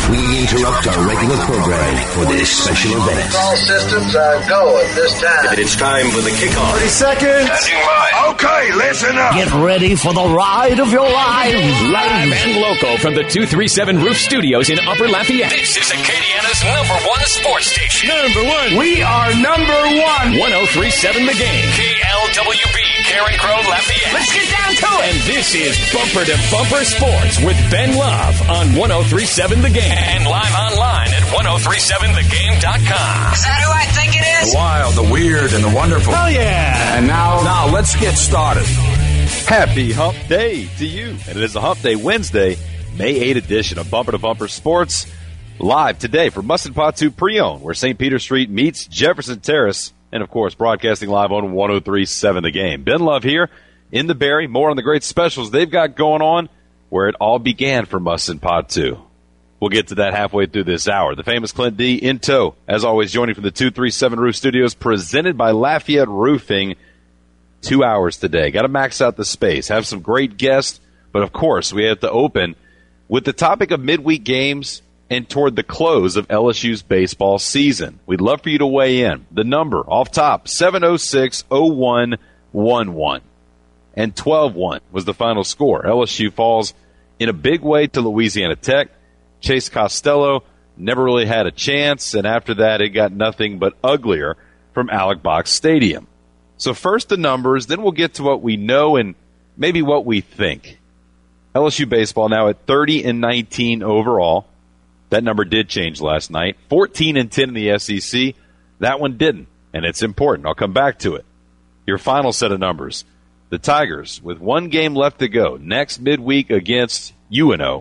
We interrupt our regular programming for this special event. All systems are go at this time. It's time for the kickoff. 30 seconds. Standing by. Okay, listen up. Get ready for the ride of your lives. Live and local from the 237 Roof Studios in Upper Lafayette. This is Acadiana's #1 sports station. #1. We are #1. 1037 The Game. KLWB, Karen Crow, Lafayette. Let's get down to it. And this is Bumper to Bumper Sports with Ben Love on 1037 The Game. And live online at 1037thegame.com. Is that who I think it is? The wild, the weird, and the wonderful. Oh, yeah. And now let's get started. Happy Hump Day to you. And it is a Hump Day Wednesday, May 8 edition of Bumper to Bumper Sports. Live today from Mustin-Patu Pre-Owned, where St. Peter Street meets Jefferson Terrace. And, of course, broadcasting live on 1037 The Game. Ben Love here in the Barry. More on the great specials they've got going on where it all began for Mustin-Patu. We'll get to that halfway through this hour. The famous Clint D in tow, as always, joining from the 237 Roof Studios, presented by Lafayette Roofing. 2 hours today. Got to max out the space. Have some great guests. But, of course, we have to open with the topic of midweek games and toward the close of LSU's baseball season. We'd love for you to weigh in. The number off top, 706-0111. And 12-1 was the final score. LSU falls in a big way to Louisiana Tech. Chase Costello never really had a chance, and after that it got nothing but uglier from Alex Box Stadium. So first the numbers, then we'll get to what we know and maybe what we think. LSU baseball now at 30-19 overall. That number did change last night. 14-10 in the SEC. That one didn't, and it's important. I'll come back to it. Your final set of numbers. The Tigers, with one game left to go, next midweek against UNO.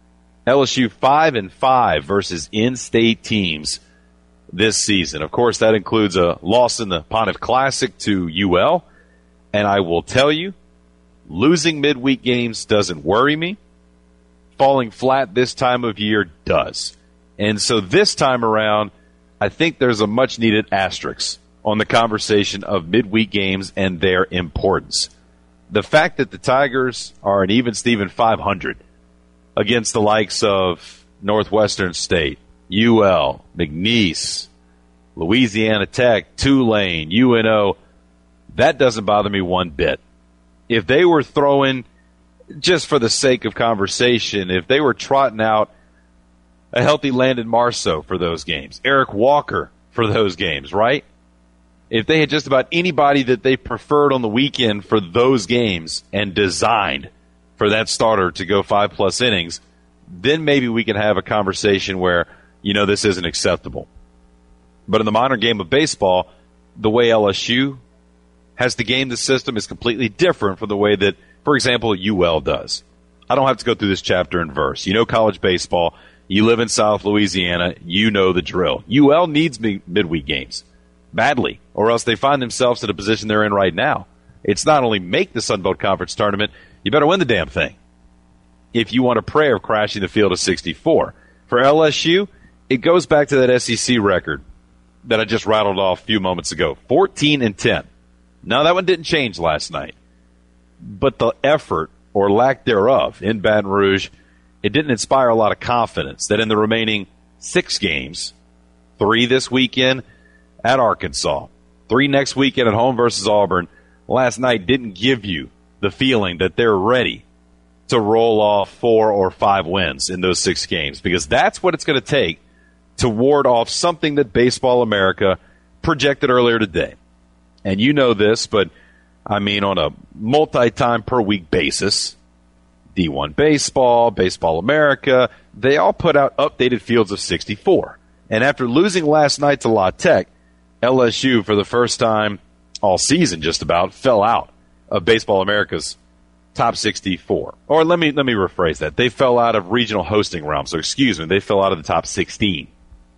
LSU 5-5 versus in-state teams this season. Of course, that includes a loss in the Pontiff Classic to UL. And I will tell you, losing midweek games doesn't worry me. Falling flat this time of year does. And so this time around, I think there's a much-needed asterisk on the conversation of midweek games and their importance. The fact that the Tigers are an even-Steven 500 against the likes of Northwestern State, UL, McNeese, Louisiana Tech, Tulane, UNO, that doesn't bother me one bit. If they were throwing, just for the sake of conversation, if they were trotting out a healthy Landon Marceau for those games, Eric Walker for those games, right? If they had just about anybody that they preferred on the weekend for those games and designed for that starter to go 5+ innings, then maybe we can have a conversation where, this isn't acceptable. But in the modern game of baseball, the way LSU has to game the system is completely different from the way that, for example, UL does. I don't have to go through this chapter and verse. You know college baseball. You live in South Louisiana. You know the drill. UL needs midweek games badly, or else they find themselves in a position they're in right now. It's not only make the Sun Belt Conference tournament, you better win the damn thing if you want to pray of crashing the field of 64. For LSU, it goes back to that SEC record that I just rattled off a few moments ago, 14-10. Now, that one didn't change last night, but the effort or lack thereof in Baton Rouge, it didn't inspire a lot of confidence that in the remaining 6 games, 3 this weekend at Arkansas, 3 next weekend at home versus Auburn, last night didn't give you the feeling that they're ready to roll off 4 or 5 wins in those 6 games, because that's what it's going to take to ward off something that Baseball America projected earlier today. And you know this, but I mean on a multi-time per week basis, D1 Baseball, Baseball America, they all put out updated fields of 64. And after losing last night to La Tech, LSU, for the first time all season just about, fell out of Baseball America's top 64. Or let me rephrase that. They fell out of regional hosting realm. So excuse me, they fell out of the top 16.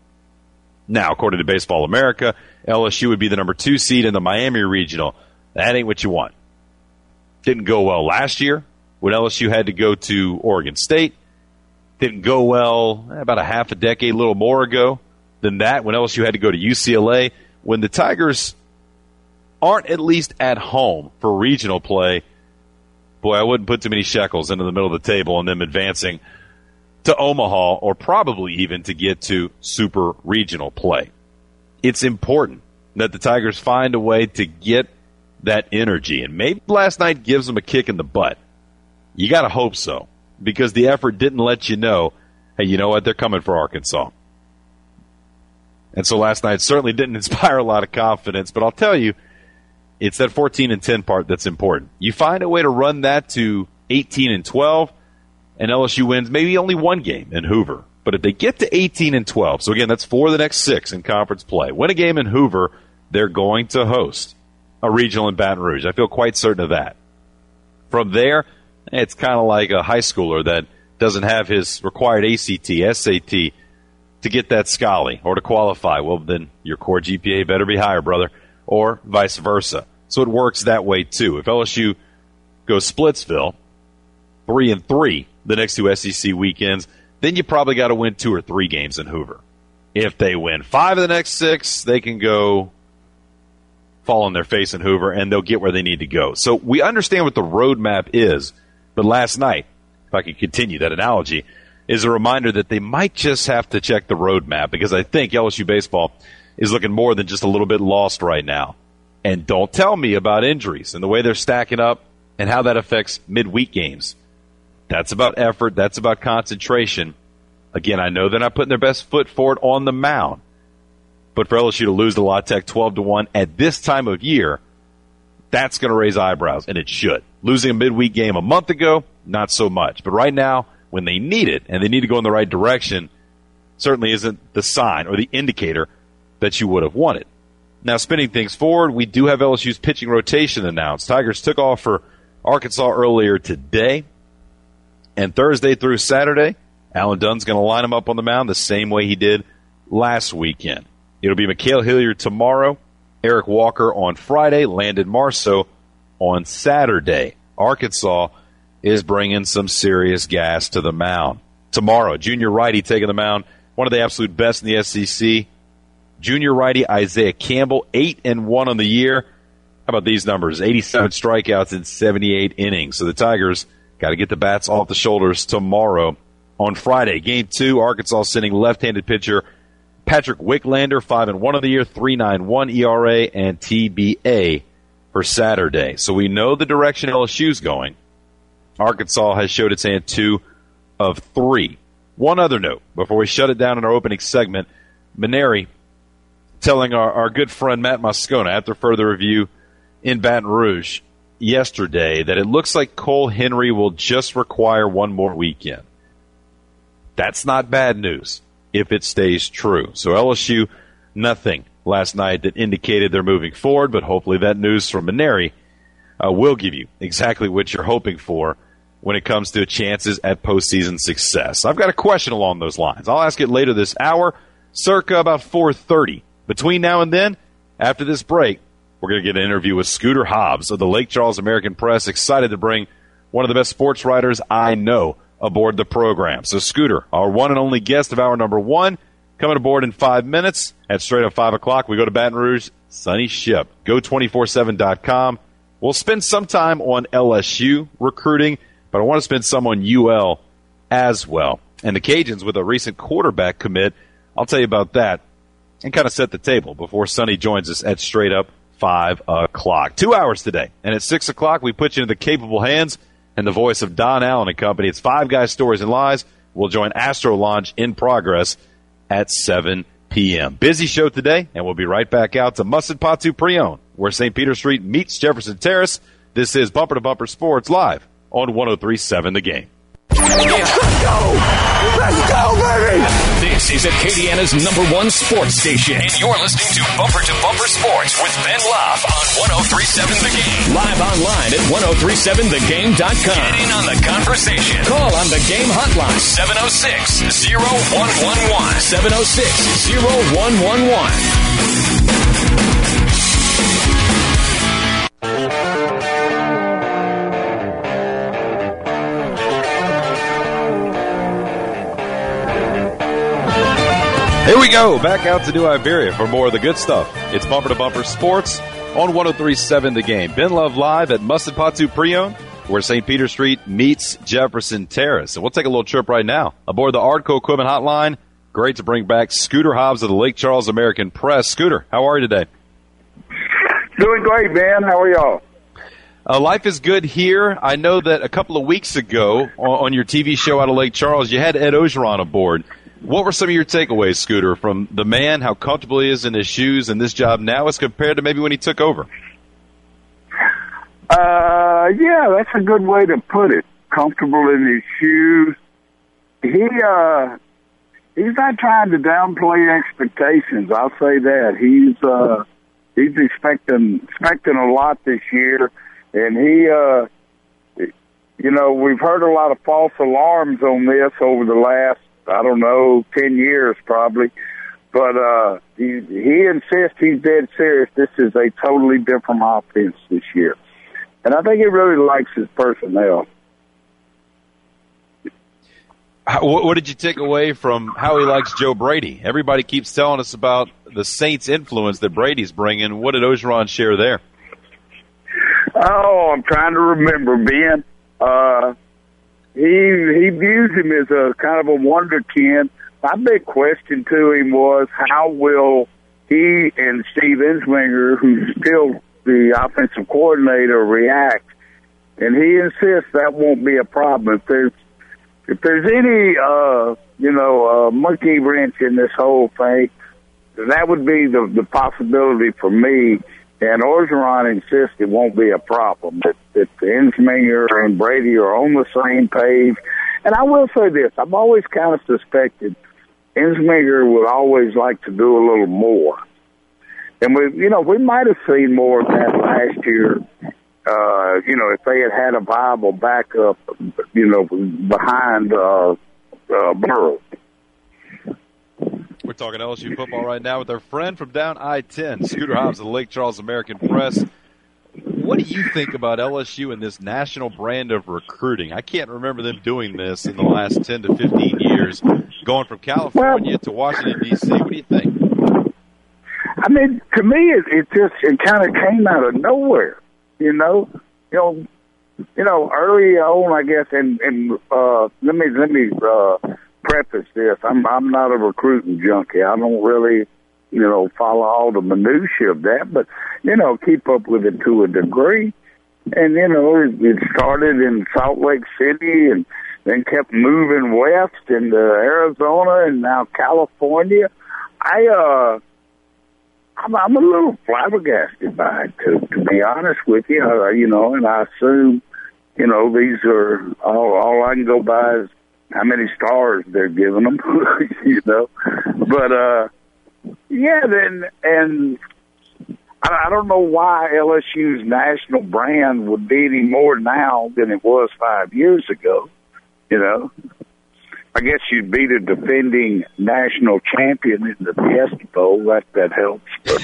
Now, according to Baseball America, LSU would be the number 2 seed in the Miami Regional. That ain't what you want. Didn't go well last year when LSU had to go to Oregon State. Didn't go well about a half a decade, a little more ago than that, when LSU had to go to UCLA. When the Tigers aren't at least at home for regional play, boy, I wouldn't put too many shekels into the middle of the table and them advancing to Omaha or probably even to get to super regional play. It's important that the Tigers find a way to get that energy, and maybe last night gives them a kick in the butt. You got to hope so, because the effort didn't let you know, hey, you know what, they're coming for Arkansas. And so last night certainly didn't inspire a lot of confidence, but I'll tell you, it's that 14-10 part that's important. You find a way to run that to 18-12, and LSU wins maybe only one game in Hoover. But if they get to 18-12, so again, that's 4 of the next 6 in conference play, win a game in Hoover, they're going to host a regional in Baton Rouge. I feel quite certain of that. From there, it's kind of like a high schooler that doesn't have his required ACT, SAT to get that Scally or to qualify. Well, then your core GPA better be higher, brother, or vice versa. So it works that way, too. If LSU goes Splitsville, 3-3 the next 2 SEC weekends, then you probably got to win 2 or 3 games in Hoover. If they win 5 of the next 6, they can go fall on their face in Hoover, and they'll get where they need to go. So we understand what the roadmap is, but last night, if I could continue that analogy, is a reminder that they might just have to check the roadmap, because I think LSU baseball is looking more than just a little bit lost right now. And don't tell me about injuries and the way they're stacking up and how that affects midweek games. That's about effort. That's about concentration. Again, I know they're not putting their best foot forward on the mound, but for LSU to lose to La Tech 12-1 at this time of year, that's going to raise eyebrows, and it should. Losing a midweek game a month ago, not so much. But right now, when they need it, and they need to go in the right direction, certainly isn't the sign or the indicator that you would have wanted. Now, spinning things forward, we do have LSU's pitching rotation announced. Tigers took off for Arkansas earlier today, and Thursday through Saturday, Alan Dunn's going to line them up on the mound the same way he did last weekend. It'll be Mikhail Hilliard tomorrow, Eric Walker on Friday, Landon Marceau on Saturday. Arkansas is bringing some serious gas to the mound. Tomorrow, junior righty taking the mound, one of the absolute best in the SEC. Junior righty Isaiah Campbell, 8-1 on the year. How about these numbers? 87 strikeouts in 78 innings. So the Tigers got to get the bats off the shoulders tomorrow. On Friday, Game 2, Arkansas sending left-handed pitcher Patrick Wicklander, 5-1 on the year, 3.91 ERA, and TBA for Saturday. So we know the direction LSU's going. Arkansas has showed its hand 2 of 3. One other note before we shut it down in our opening segment. Maneri telling our good friend Matt Moscona after further review in Baton Rouge yesterday that it looks like Cole Henry will just require one more weekend. That's not bad news if it stays true. So LSU, nothing last night that indicated they're moving forward, but hopefully that news from Maneri will give you exactly what you're hoping for when it comes to chances at postseason success. I've got a question along those lines. I'll ask it later this hour, circa about 4:30. Between now and then, after this break, we're going to get an interview with Scooter Hobbs of the Lake Charles American Press. Excited to bring one of the best sports writers I know aboard the program. So Scooter, our one and only guest of hour number 1, coming aboard in 5 minutes. At straight up 5 o'clock, we go to Baton Rouge, sunny ship. Go247.com. We'll spend some time on LSU recruiting, but I want to spend some on UL as well. And the Cajuns with a recent quarterback commit. I'll tell you about that and kind of set the table before Sonny joins us at straight up 5 o'clock. 2 hours today. And at 6 o'clock, we put you in the capable hands and the voice of Don Allen and company. It's Five Guys, Stories, and Lies. We'll join Astro Launch in progress at 7 p.m. Busy show today, and we'll be right back out to Musset Patu Pre-Owned, where St. Peter Street meets Jefferson Terrace. This is Bumper to Bumper Sports live on 103.7 The Game. Let's go, baby! This is Acadiana's #1 sports station. And you're listening to Bumper Sports with Ben Love on 103.7 The Game. Live online at 1037thegame.com. Get in on the conversation. Call on the game hotline. 706-0111. 706-0111. Here we go, back out to New Iberia for more of the good stuff. It's Bumper to Bumper Sports on 103.7 The Game. Ben Love live at Musset Patu Pre-Owned, where St. Peter Street meets Jefferson Terrace. And we'll take a little trip right now aboard the Artco Equipment Hotline. Great to bring back Scooter Hobbs of the Lake Charles American Press. Scooter, how are you today? Doing great, man. How are y'all? Life is good here. I know that a couple of weeks ago on your TV show out of Lake Charles, you had Ed Ogeron aboard. What were some of your takeaways, Scooter, from the man, how comfortable he is in his shoes and this job now as compared to maybe when he took over? Yeah, that's a good way to put it. Comfortable in his shoes. He's not trying to downplay expectations. I'll say that. He's expecting a lot this year, and we've heard a lot of false alarms on this over the last, 10 years probably. But he insists he's dead serious. This is a totally different offense this year. And I think he really likes his personnel. What did you take away from how he likes Joe Brady? Everybody keeps telling us about the Saints' influence that Brady's bringing. What did Ogeron share there? Oh, I'm trying to remember, Ben. He views him as a kind of a wonderkind. My big question to him was, how will he and Steve Ensminger, who's still the offensive coordinator, react? And he insists that won't be a problem. If there's any, monkey wrench in this whole thing, that would be the possibility for me. And Ogeron insists it won't be a problem, that Ensminger and Brady are on the same page. And I will say this, I've always kind of suspected Ensminger would always like to do a little more. And we might have seen more of that last year, if they had a viable backup, behind Burrow. We're talking LSU football right now with our friend from down I-10, Scooter Hobbs of the Lake Charles American Press. What do you think about LSU and this national brand of recruiting? I can't remember them doing this in the last 10 to 15 years, going from California to Washington, D.C. What do you think? I mean, to me, it kind of came out of nowhere, early on, I guess, and let me preface this. I'm not a recruiting junkie. I don't really, follow all the minutia of that, but, keep up with it to a degree. And, it started in Salt Lake City and then kept moving west into Arizona and now California. I'm a little flabbergasted by it, to be honest with you, and I assume, these are all I can go by is how many stars they're giving them, But, and I don't know why LSU's national brand would be any more now than it was 5 years ago, I guess you'd beat a defending national champion in the Fiesta Bowl. That helps, but,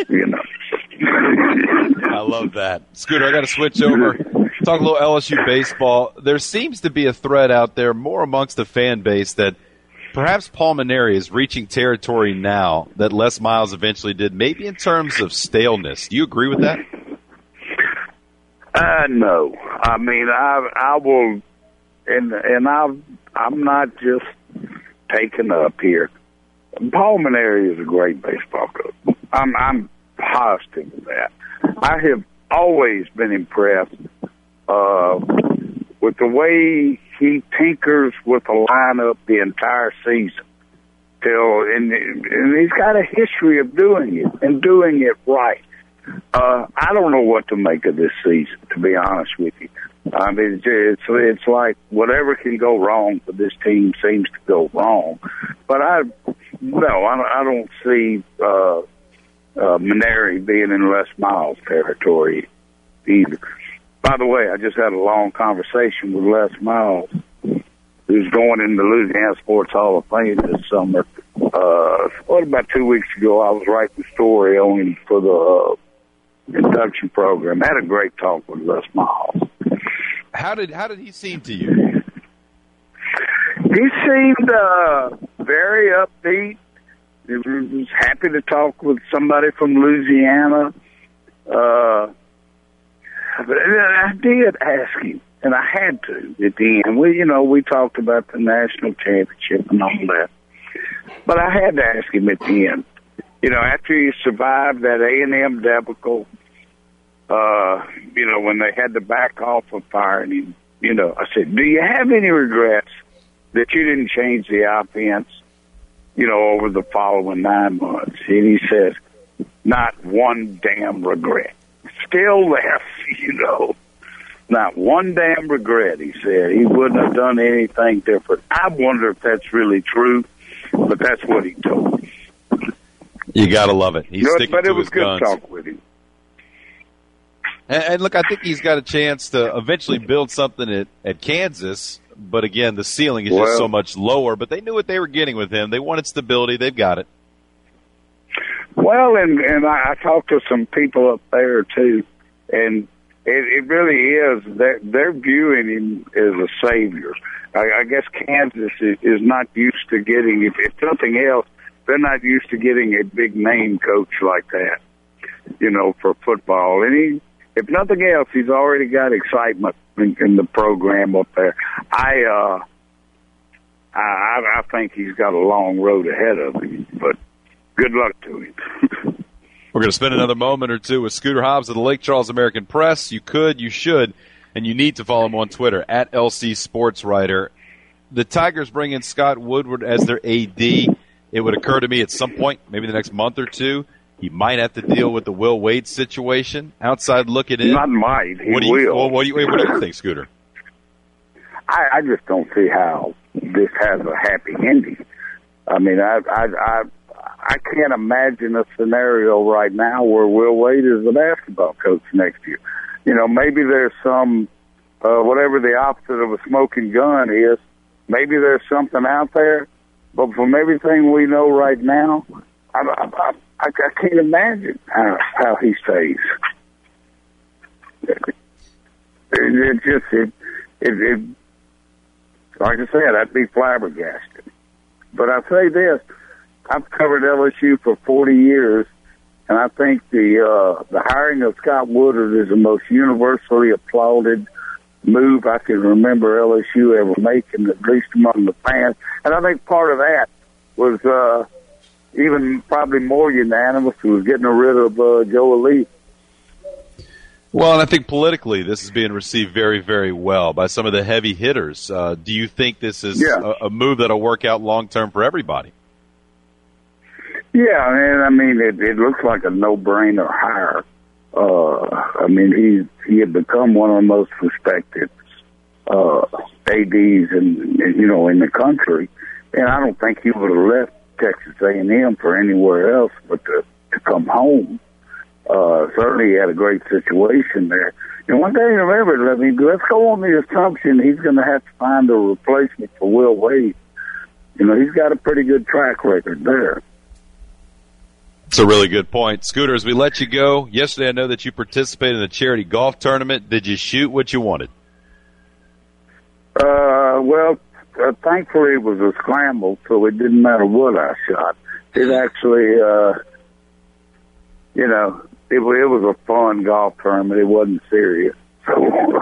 I love that. Scooter, I got to switch over. Talk a little LSU baseball. There seems to be a thread out there more amongst the fan base that perhaps Paul Mainieri is reaching territory now that Les Miles eventually did, maybe in terms of staleness. Do you agree with that? No. I mean, I will, and I'm not just taking up here. Paul Mainieri is a great baseball coach. I'm positive of that. I have always been impressed with the way he tinkers with the lineup the entire season. And he's got a history of doing it and doing it right. I don't know what to make of this season, to be honest with you. I mean, it's like whatever can go wrong for this team seems to go wrong. But I don't see Mainieri being in Les Miles territory either. By the way, I just had a long conversation with Les Miles, who's going in the Louisiana Sports Hall of Fame this summer. About 2 weeks ago, I was writing a story on him for the induction program. I had a great talk with Les Miles. How did he seem to you? He seemed very upbeat. He was happy to talk with somebody from Louisiana. But I did ask him, And I had to at the end. We talked about the national championship and all that. But I had to ask him at the end. After he survived that A&M debacle, when they had to back off of firing him, I said, do you have any regrets that you didn't change the offense, over the following 9 months? And he said, not one damn regret. Still left, not one damn regret, he said. He wouldn't have done anything different. I wonder if that's really true, but that's what he told me. You got to love it. He's sticking but to it was his good guns. talk with him. And look, I think he's got a chance to eventually build something at Kansas. But again, the ceiling is just so much lower. But they knew what they were getting with him. They wanted stability. They've got it. Well, and I talked to some people up there, too. And it really is. They're viewing him as a savior. I guess Kansas is not used to getting, if nothing else, they're not used to getting a big-name coach like that, for football. And if nothing else, he's already got excitement in the program up there. I think he's got a long road ahead of him, but good luck to him. We're going to spend another moment or two with Scooter Hobbs of the Lake Charles American Press. You could, you should, and you need to follow him on Twitter, at LC Sportswriter. The Tigers bring in Scott Woodward as their AD. It would occur to me at some point, maybe the next month or two, he might have to deal with the Will Wade situation. Outside looking in. Not might. He will. What do you think, Scooter? I just don't see how this has a happy ending. I mean, I can't imagine a scenario right now where Will Wade is the basketball coach next year. Maybe there's some, whatever the opposite of a smoking gun is, maybe there's something out there. But from everything we know right now, I can't imagine how he stays. It like I said, I'd be flabbergasted. But I'll say this, I've covered LSU for 40 years, and I think the hiring of Scott Woodward is the most universally applauded move I can remember LSU ever making, at least among the fans. And I think part of that was even probably more unanimous, was getting rid of Joe Elite. Well, and I think politically this is being received very, very well by some of the heavy hitters. Do you think this is a move that will work out long-term for everybody? Yeah, and I mean, it looks like a no-brainer hire. I mean, he had become one of the most respected ADs in the country, and I don't think he would have left Texas A&M for anywhere else but to come home. Certainly he had a great situation there. And one thing to remember, I mean, let's go on the assumption he's going to have to find a replacement for Will Wade. He's got a pretty good track record there. It's a really good point. Scooter, as we let you go, yesterday I know that you participated in the charity golf tournament. Did you shoot what you wanted? Thankfully it was a scramble, so it didn't matter what I shot. It actually, it was a fun golf tournament. It wasn't serious. So,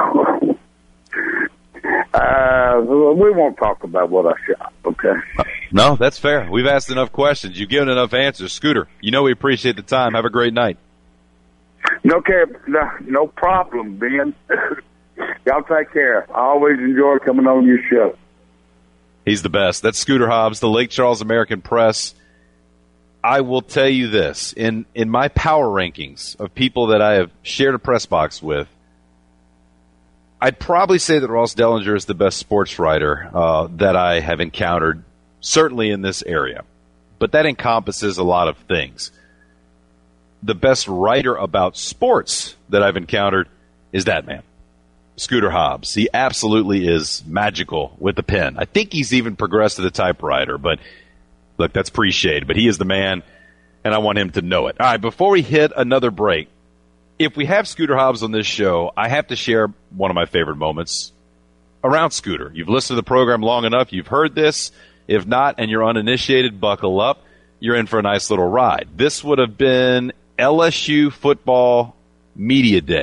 we won't talk about what I shot, okay? No, that's fair. We've asked enough questions. You've given enough answers. Scooter, we appreciate the time. Have a great night. No problem, Ben. Y'all take care. I always enjoy coming on your show. He's the best. That's Scooter Hobbs, the Lake Charles American Press. I will tell you this. In my power rankings of people that I have shared a press box with, I'd probably say that Ross Dellinger is the best sports writer that I have encountered, certainly in this area. But that encompasses a lot of things. The best writer about sports that I've encountered is that man, Scooter Hobbs. He absolutely is magical with the pen. I think he's even progressed to the typewriter, but look, that's pre-shade. But he is the man, and I want him to know it. All right, before we hit another break, if we have Scooter Hobbs on this show, I have to share one of my favorite moments around Scooter. You've listened to the program long enough. You've heard this. If not, and you're uninitiated, buckle up. You're in for a nice little ride. This would have been LSU football media day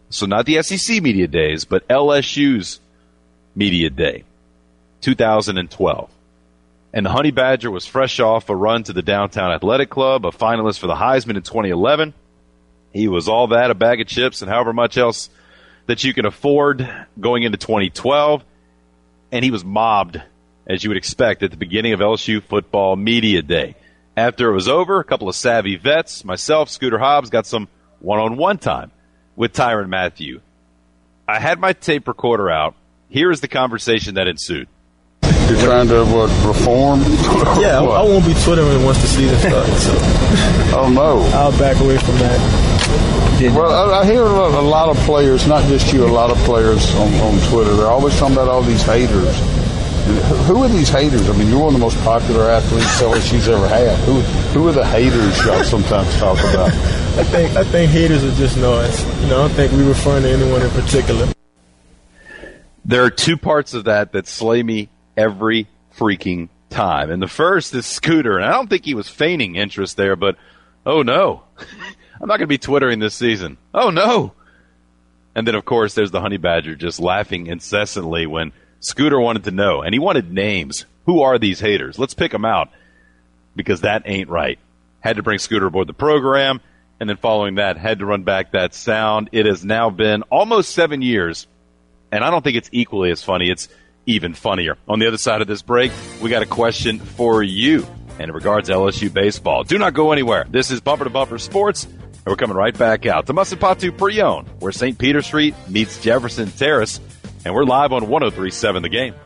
So not the SEC Media Days, but LSU's Media Day, 2012. And the Honey Badger was fresh off a run to the Downtown Athletic Club, a finalist for the Heisman in 2011. He was all that, a bag of chips, and however much else that you can afford going into 2012. And he was mobbed, as you would expect, at the beginning of LSU Football Media Day. After it was over, a couple of savvy vets, myself, Scooter Hobbs, got some one-on-one time with Tyrann Mathieu. I had my tape recorder out. Here is the conversation that ensued. You're trying to, reform? Yeah, I won't be twittering once the season starts. So. Oh, no. I'll back away from that. Well, I hear a lot of players, not just you, a lot of players on Twitter. They're always talking about all these haters. Who are these haters? I mean, you're one of the most popular athletes LSU's ever had. Who are the haters y'all sometimes talk about? I think haters are just noise. I don't think we're referring to anyone in particular. There are two parts of that slay me every freaking time. And the first is Scooter. And I don't think he was feigning interest there, but, oh, no. I'm not going to be Twittering this season. Oh, no. And then, of course, there's the Honey Badger just laughing incessantly when Scooter wanted to know. And he wanted names. Who are these haters? Let's pick them out, because that ain't right. Had to bring Scooter aboard the program. And then following that, had to run back that sound. It has now been almost 7 years. And I don't think it's equally as funny. It's even funnier. On the other side of this break, we got a question for you. And in regards to LSU baseball, do not go anywhere. This is Bumper to Bumper Sports, and we're coming right back out to Muscatatu Pre-Owned, where St. Peter Street meets Jefferson Terrace, and we're live on 103.7 The Game.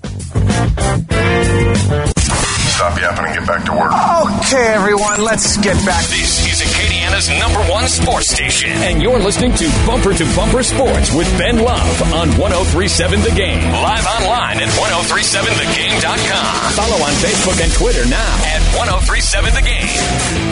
Stop yapping and get back to work. Okay, everyone, let's get back. This is Acadiana's #1 sports station. And you're listening to Bumper Sports with Ben Love on 103.7 The Game. Live online at 1037thegame.com. Follow on Facebook and Twitter now at 1037 The Game.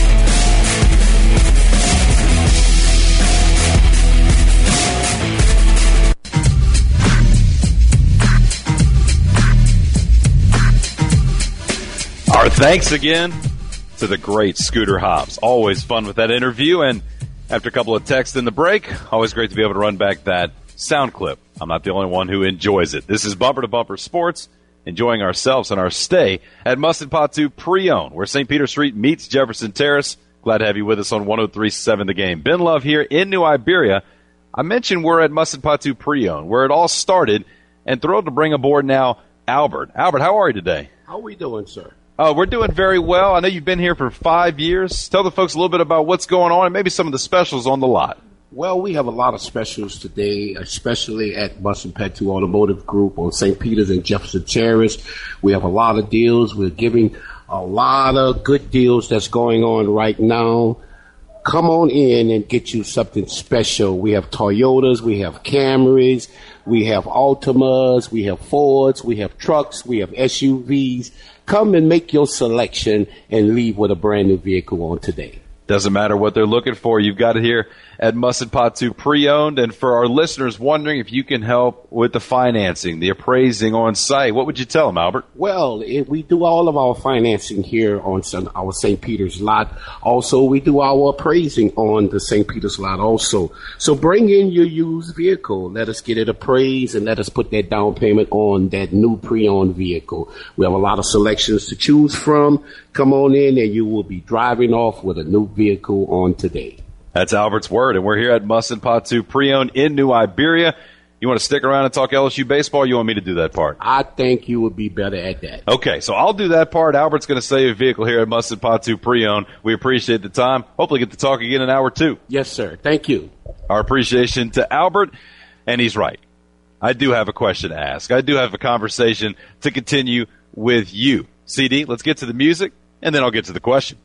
Our thanks again to the great Scooter Hobbs. Always fun with that interview, and after a couple of texts in the break, always great to be able to run back that sound clip. I'm not the only one who enjoys it. This is Bumper to Bumper Sports, enjoying ourselves on our stay at Muscatatu Pre-Owned, where St. Peter Street meets Jefferson Terrace. Glad to have you with us on 103.7 The Game. Ben Love here in New Iberia. I mentioned we're at Muscatatu Pre-Owned, where it all started, and thrilled to bring aboard now Albert. Albert, how are you today? How are we doing, sir? We're doing very well. I know you've been here for 5 years. Tell the folks a little bit about what's going on and maybe some of the specials on the lot. Well, we have a lot of specials today, especially at Muscatatu Automotive Group on St. Peter's and Jefferson Terrace. We have a lot of deals. We're giving a lot of good deals that's going on right now. Come on in and get you something special. We have Toyotas, we have Camrys, we have Altimas, we have Fords, we have trucks, we have SUVs. Come and make your selection and leave with a brand new vehicle on today. Doesn't matter what they're looking for. You've got it here at Muscatatu Pre-Owned. And for our listeners wondering if you can help with the financing, the appraising on site, what would you tell them, Albert? Well, we do all of our financing here on our St. Peter's lot. Also, we do our appraising on the St. Peter's lot also. So bring in your used vehicle. Let us get it appraised and let us put that down payment on that new pre-owned vehicle. We have a lot of selections to choose from. Come on in and you will be driving off with a new vehicle on today. That's Albert's word, and we're here at Muscatatu Pre-Owned in New Iberia. You want to stick around and talk LSU baseball, or you want me to do that part? I think you would be better at that. Okay, so I'll do that part. Albert's going to save a vehicle here at Muscatatu Pre-Owned. We appreciate the time. Hopefully get to talk again in hour 2. Yes, sir. Thank you. Our appreciation to Albert, and he's right. I do have a question to ask. I do have a conversation to continue with you. CD, let's get to the music, and then I'll get to the question.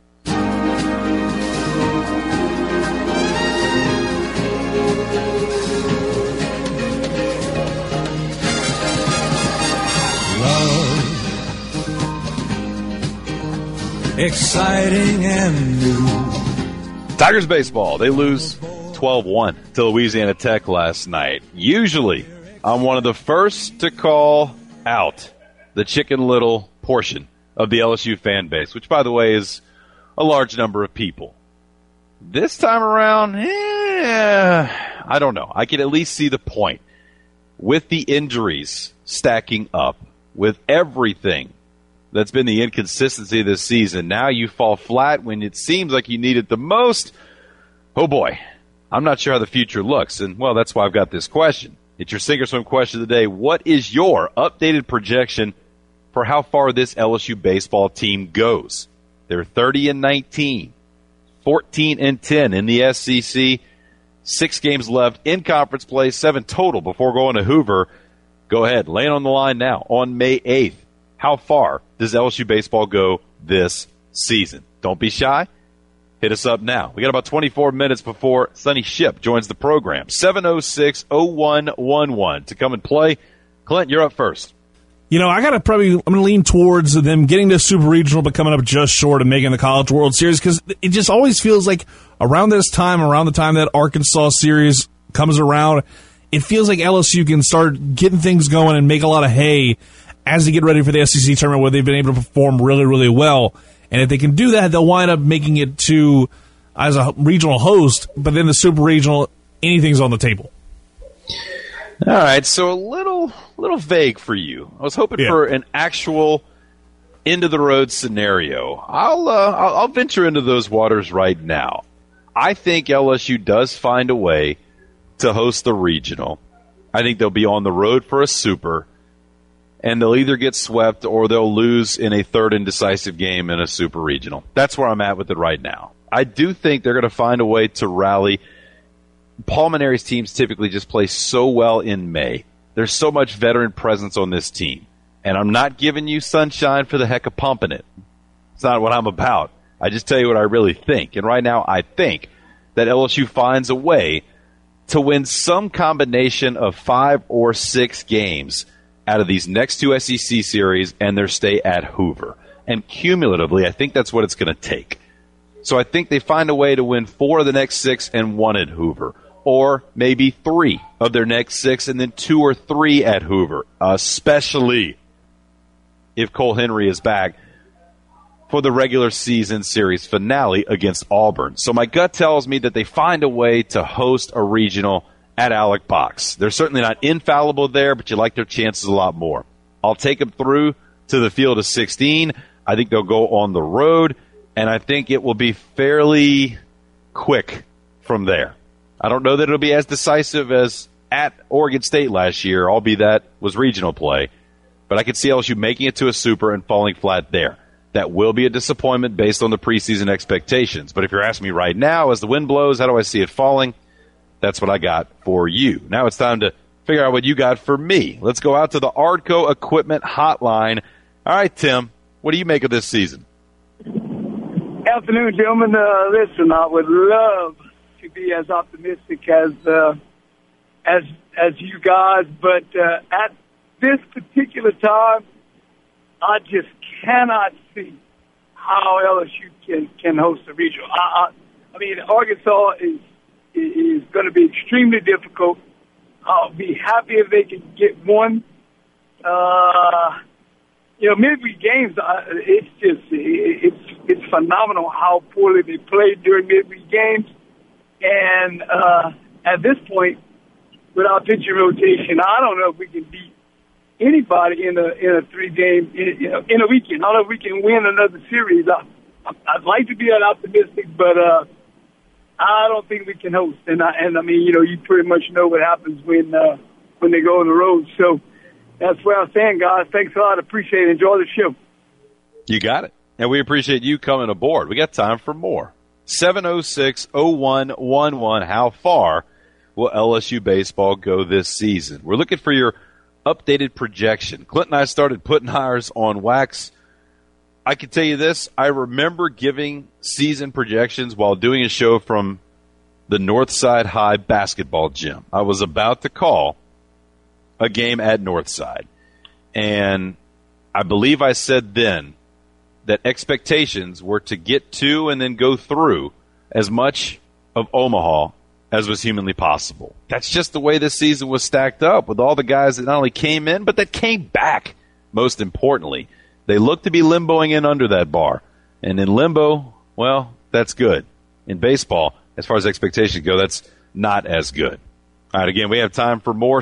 Exciting and new. Tigers baseball, they lose 12-1 to Louisiana Tech last night. Usually, I'm one of the first to call out the Chicken Little portion of the LSU fan base, which, by the way, is a large number of people. This time around, I don't know. I can at least see the point. With the injuries stacking up, with everything that's been the inconsistency this season, now you fall flat when it seems like you need it the most. Oh, boy. I'm not sure how the future looks, and, well, that's why I've got this question. It's your Sink or Swim question of the day. What is your updated projection for how far this LSU baseball team goes? They're 30-19, 14-10 in the SEC, 6 games left in conference play, 7 total before going to Hoover. Go ahead, lay it on the line now on May 8th. How far does LSU baseball go this season? Don't be shy. Hit us up now. We got about 24 minutes before Sonny Ship joins the program. 706-0111 to come and play. Clint, you're up first. I'm going to lean towards them getting to Super Regional but coming up just short of making the College World Series because it just always feels like around the time that Arkansas series comes around, it feels like LSU can start getting things going and make a lot of hay as they get ready for the SEC tournament where they've been able to perform really, really well. And if they can do that, they'll wind up making it to as a regional host, but then the Super Regional, anything's on the table. All right, so a little vague for you. I was hoping for an actual end-of-the-road scenario. I'll venture into those waters right now. I think LSU does find a way to host the regional. I think they'll be on the road for a Super, and they'll either get swept or they'll lose in a third and decisive game in a Super Regional. That's where I'm at with it right now. I do think they're going to find a way to rally. Paul Mainieri's teams typically just play so well in May. There's so much veteran presence on this team. And I'm not giving you sunshine for the heck of pumping it. It's not what I'm about. I just tell you what I really think. And right now I think that LSU finds a way to win some combination of 5 or 6 games out of these next 2 SEC series and their stay at Hoover. And cumulatively, I think that's what it's going to take. So I think they find a way to win 4 of the next 6 and 1 at Hoover. Or maybe 3 of their next 6 and then 2 or 3 at Hoover. Especially if Cole Henry is back for the regular season series finale against Auburn. So my gut tells me that they find a way to host a regional at Alec Box. They're certainly not infallible there, but you like their chances a lot more. I'll take them through to the field of 16. I think they'll go on the road, and I think it will be fairly quick from there. I don't know that it'll be as decisive as at Oregon State last year, albeit that was regional play, but I could see LSU making it to a Super and falling flat there. That will be a disappointment based on the preseason expectations. But if you're asking me right now, as the wind blows, how do I see it falling? That's what I got for you. Now it's time to figure out what you got for me. Let's go out to the Ardco Equipment Hotline. All right, Tim, what do you make of this season? Afternoon, gentlemen. Listen, I would love to be as optimistic as you guys, but at this particular time, I just cannot see how LSU can host a regional. I mean, Arkansas is going to be extremely difficult. I'll be happy if they can get one. Midweek games, it's phenomenal how poorly they played during midweek games. And at this point, with our pitching rotation, I don't know if we can beat anybody in a 3-game in a weekend. I don't know if we can win another series. I'd like to be that optimistic, but I don't think we can host. And I mean, you pretty much know what happens when they go on the road. So that's where I'm saying, guys. Thanks a lot. Appreciate it. Enjoy the show. You got it. And we appreciate you coming aboard. We got time for more. 706-0111. How far will LSU baseball go this season? We're looking for your updated projection. Clint and I started putting ours on wax. I can tell you this. I remember giving season projections while doing a show from the Northside High basketball gym. I was about to call a game at Northside. And I believe I said then that expectations were to get to and then go through as much of Omaha as was humanly possible. That's just the way this season was stacked up with all the guys that not only came in, but that came back, most importantly. They look to be limboing in under that bar. And in limbo, well, that's good. In baseball, as far as expectations go, that's not as good. All right, again, we have time for more.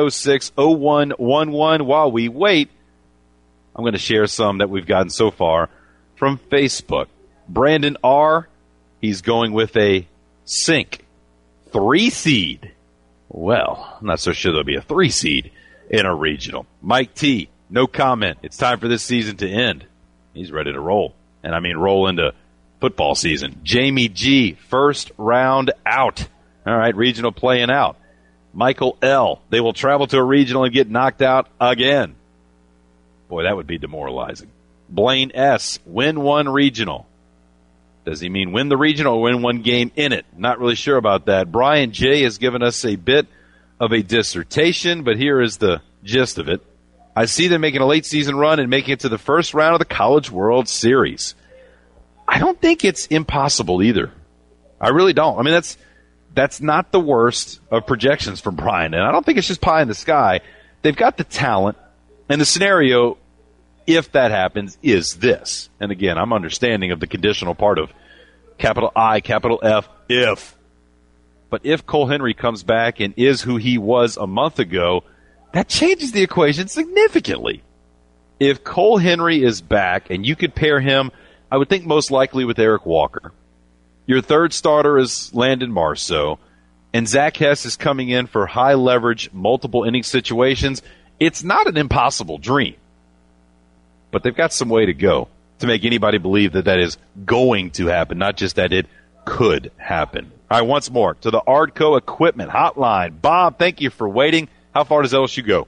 706-0111. While we wait, I'm going to share some that we've gotten so far from Facebook. Brandon R., he's going with a sink 3 seed. Well, I'm not so sure there'll be a 3 seed in a regional. Mike T., no comment. It's time for this season to end. He's ready to roll. And I mean roll into football season. Jamie G., first round out. All right, regional playing out. Michael L., they will travel to a regional and get knocked out again. Boy, that would be demoralizing. Blaine S., win one regional. Does he mean win the regional or win one game in it? Not really sure about that. Brian J. has given us a bit of a dissertation, but here is the gist of it. I see them making a late season run and making it to the first round of the College World Series. I don't think it's impossible either. I really don't. I mean, that's not the worst of projections from Brian, and I don't think it's just pie in the sky. They've got the talent, and the scenario, if that happens, is this. And again, I'm understanding of the conditional part of capital I, capital F, if. But if Cole Henry comes back and is who he was a month ago, that changes the equation significantly. If Cole Henry is back, and you could pair him, I would think most likely with Eric Walker. Your third starter is Landon Marceau, and Zach Hess is coming in for high-leverage, multiple-inning situations. It's not an impossible dream. But they've got some way to go to make anybody believe that that is going to happen, not just that it could happen. All right, once more, to the Ardco Equipment Hotline. Bob, thank you for waiting. How far does LSU go?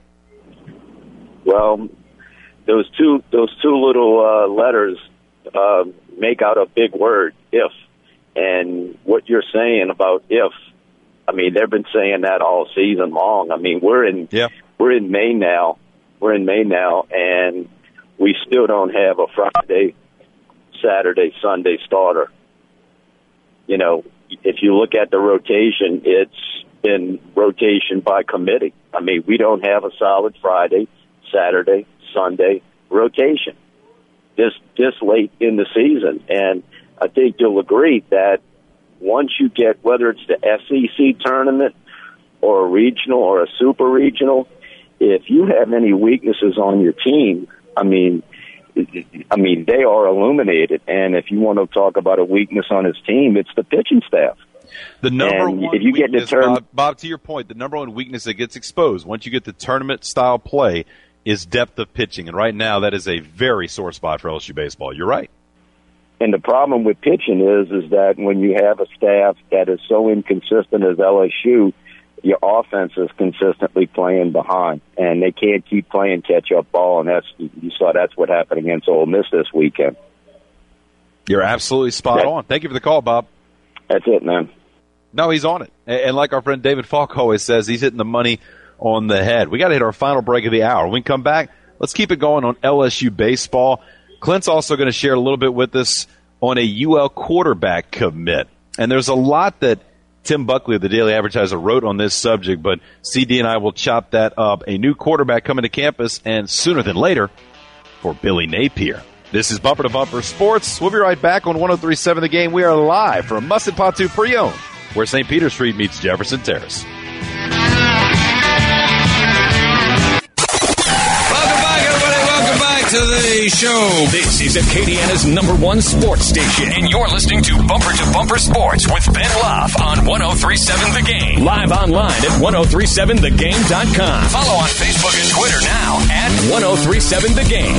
Well, those two little letters make out a big word, if. And what you're saying about if, I mean, they've been saying that all season long. I mean, we're in May now. We're in May now, and we still don't have a Friday, Saturday, Sunday starter. You know, if you look at the rotation, it's been rotation by committee. I mean, we don't have a solid Friday, Saturday, Sunday rotation this late in the season. And I think you'll agree that once you get, whether it's the SEC tournament or a regional or a super regional, if you have any weaknesses on your team, I mean, they are illuminated. And if you want to talk about a weakness on his team, it's the pitching staff. The number one weakness, Bob, to your point, the number one weakness that gets exposed once you get the tournament-style play is depth of pitching. And right now, that is a very sore spot for LSU baseball. You're right. And the problem with pitching is that when you have a staff that is so inconsistent as LSU, your offense is consistently playing behind, and they can't keep playing catch-up ball, and you saw that's what happened against Ole Miss this weekend. You're absolutely spot on. Thank you for the call, Bob. That's it, man. No, he's on it. And like our friend David Falk always says, he's hitting the money on the head. We got to hit our final break of the hour. When we come back, let's keep it going on LSU baseball. Clint's also going to share a little bit with us on a UL quarterback commit. And there's a lot that Tim Buckley of the Daily Advertiser wrote on this subject, but CD and I will chop that up. A new quarterback coming to campus, and sooner than later, for Billy Napier. This is Bumper to Bumper Sports. We'll be right back on 103.7 The Game. We are live from Musset Patu Pre-Owned, where St. Peter Street meets Jefferson Terrace. To the show. This is Acadiana's #1 sports station, and you're listening to Bumper Sports with Ben Love on 103.7 The Game. Live online at 1037thegame.com. Follow on Facebook and Twitter now at 1037 The Game.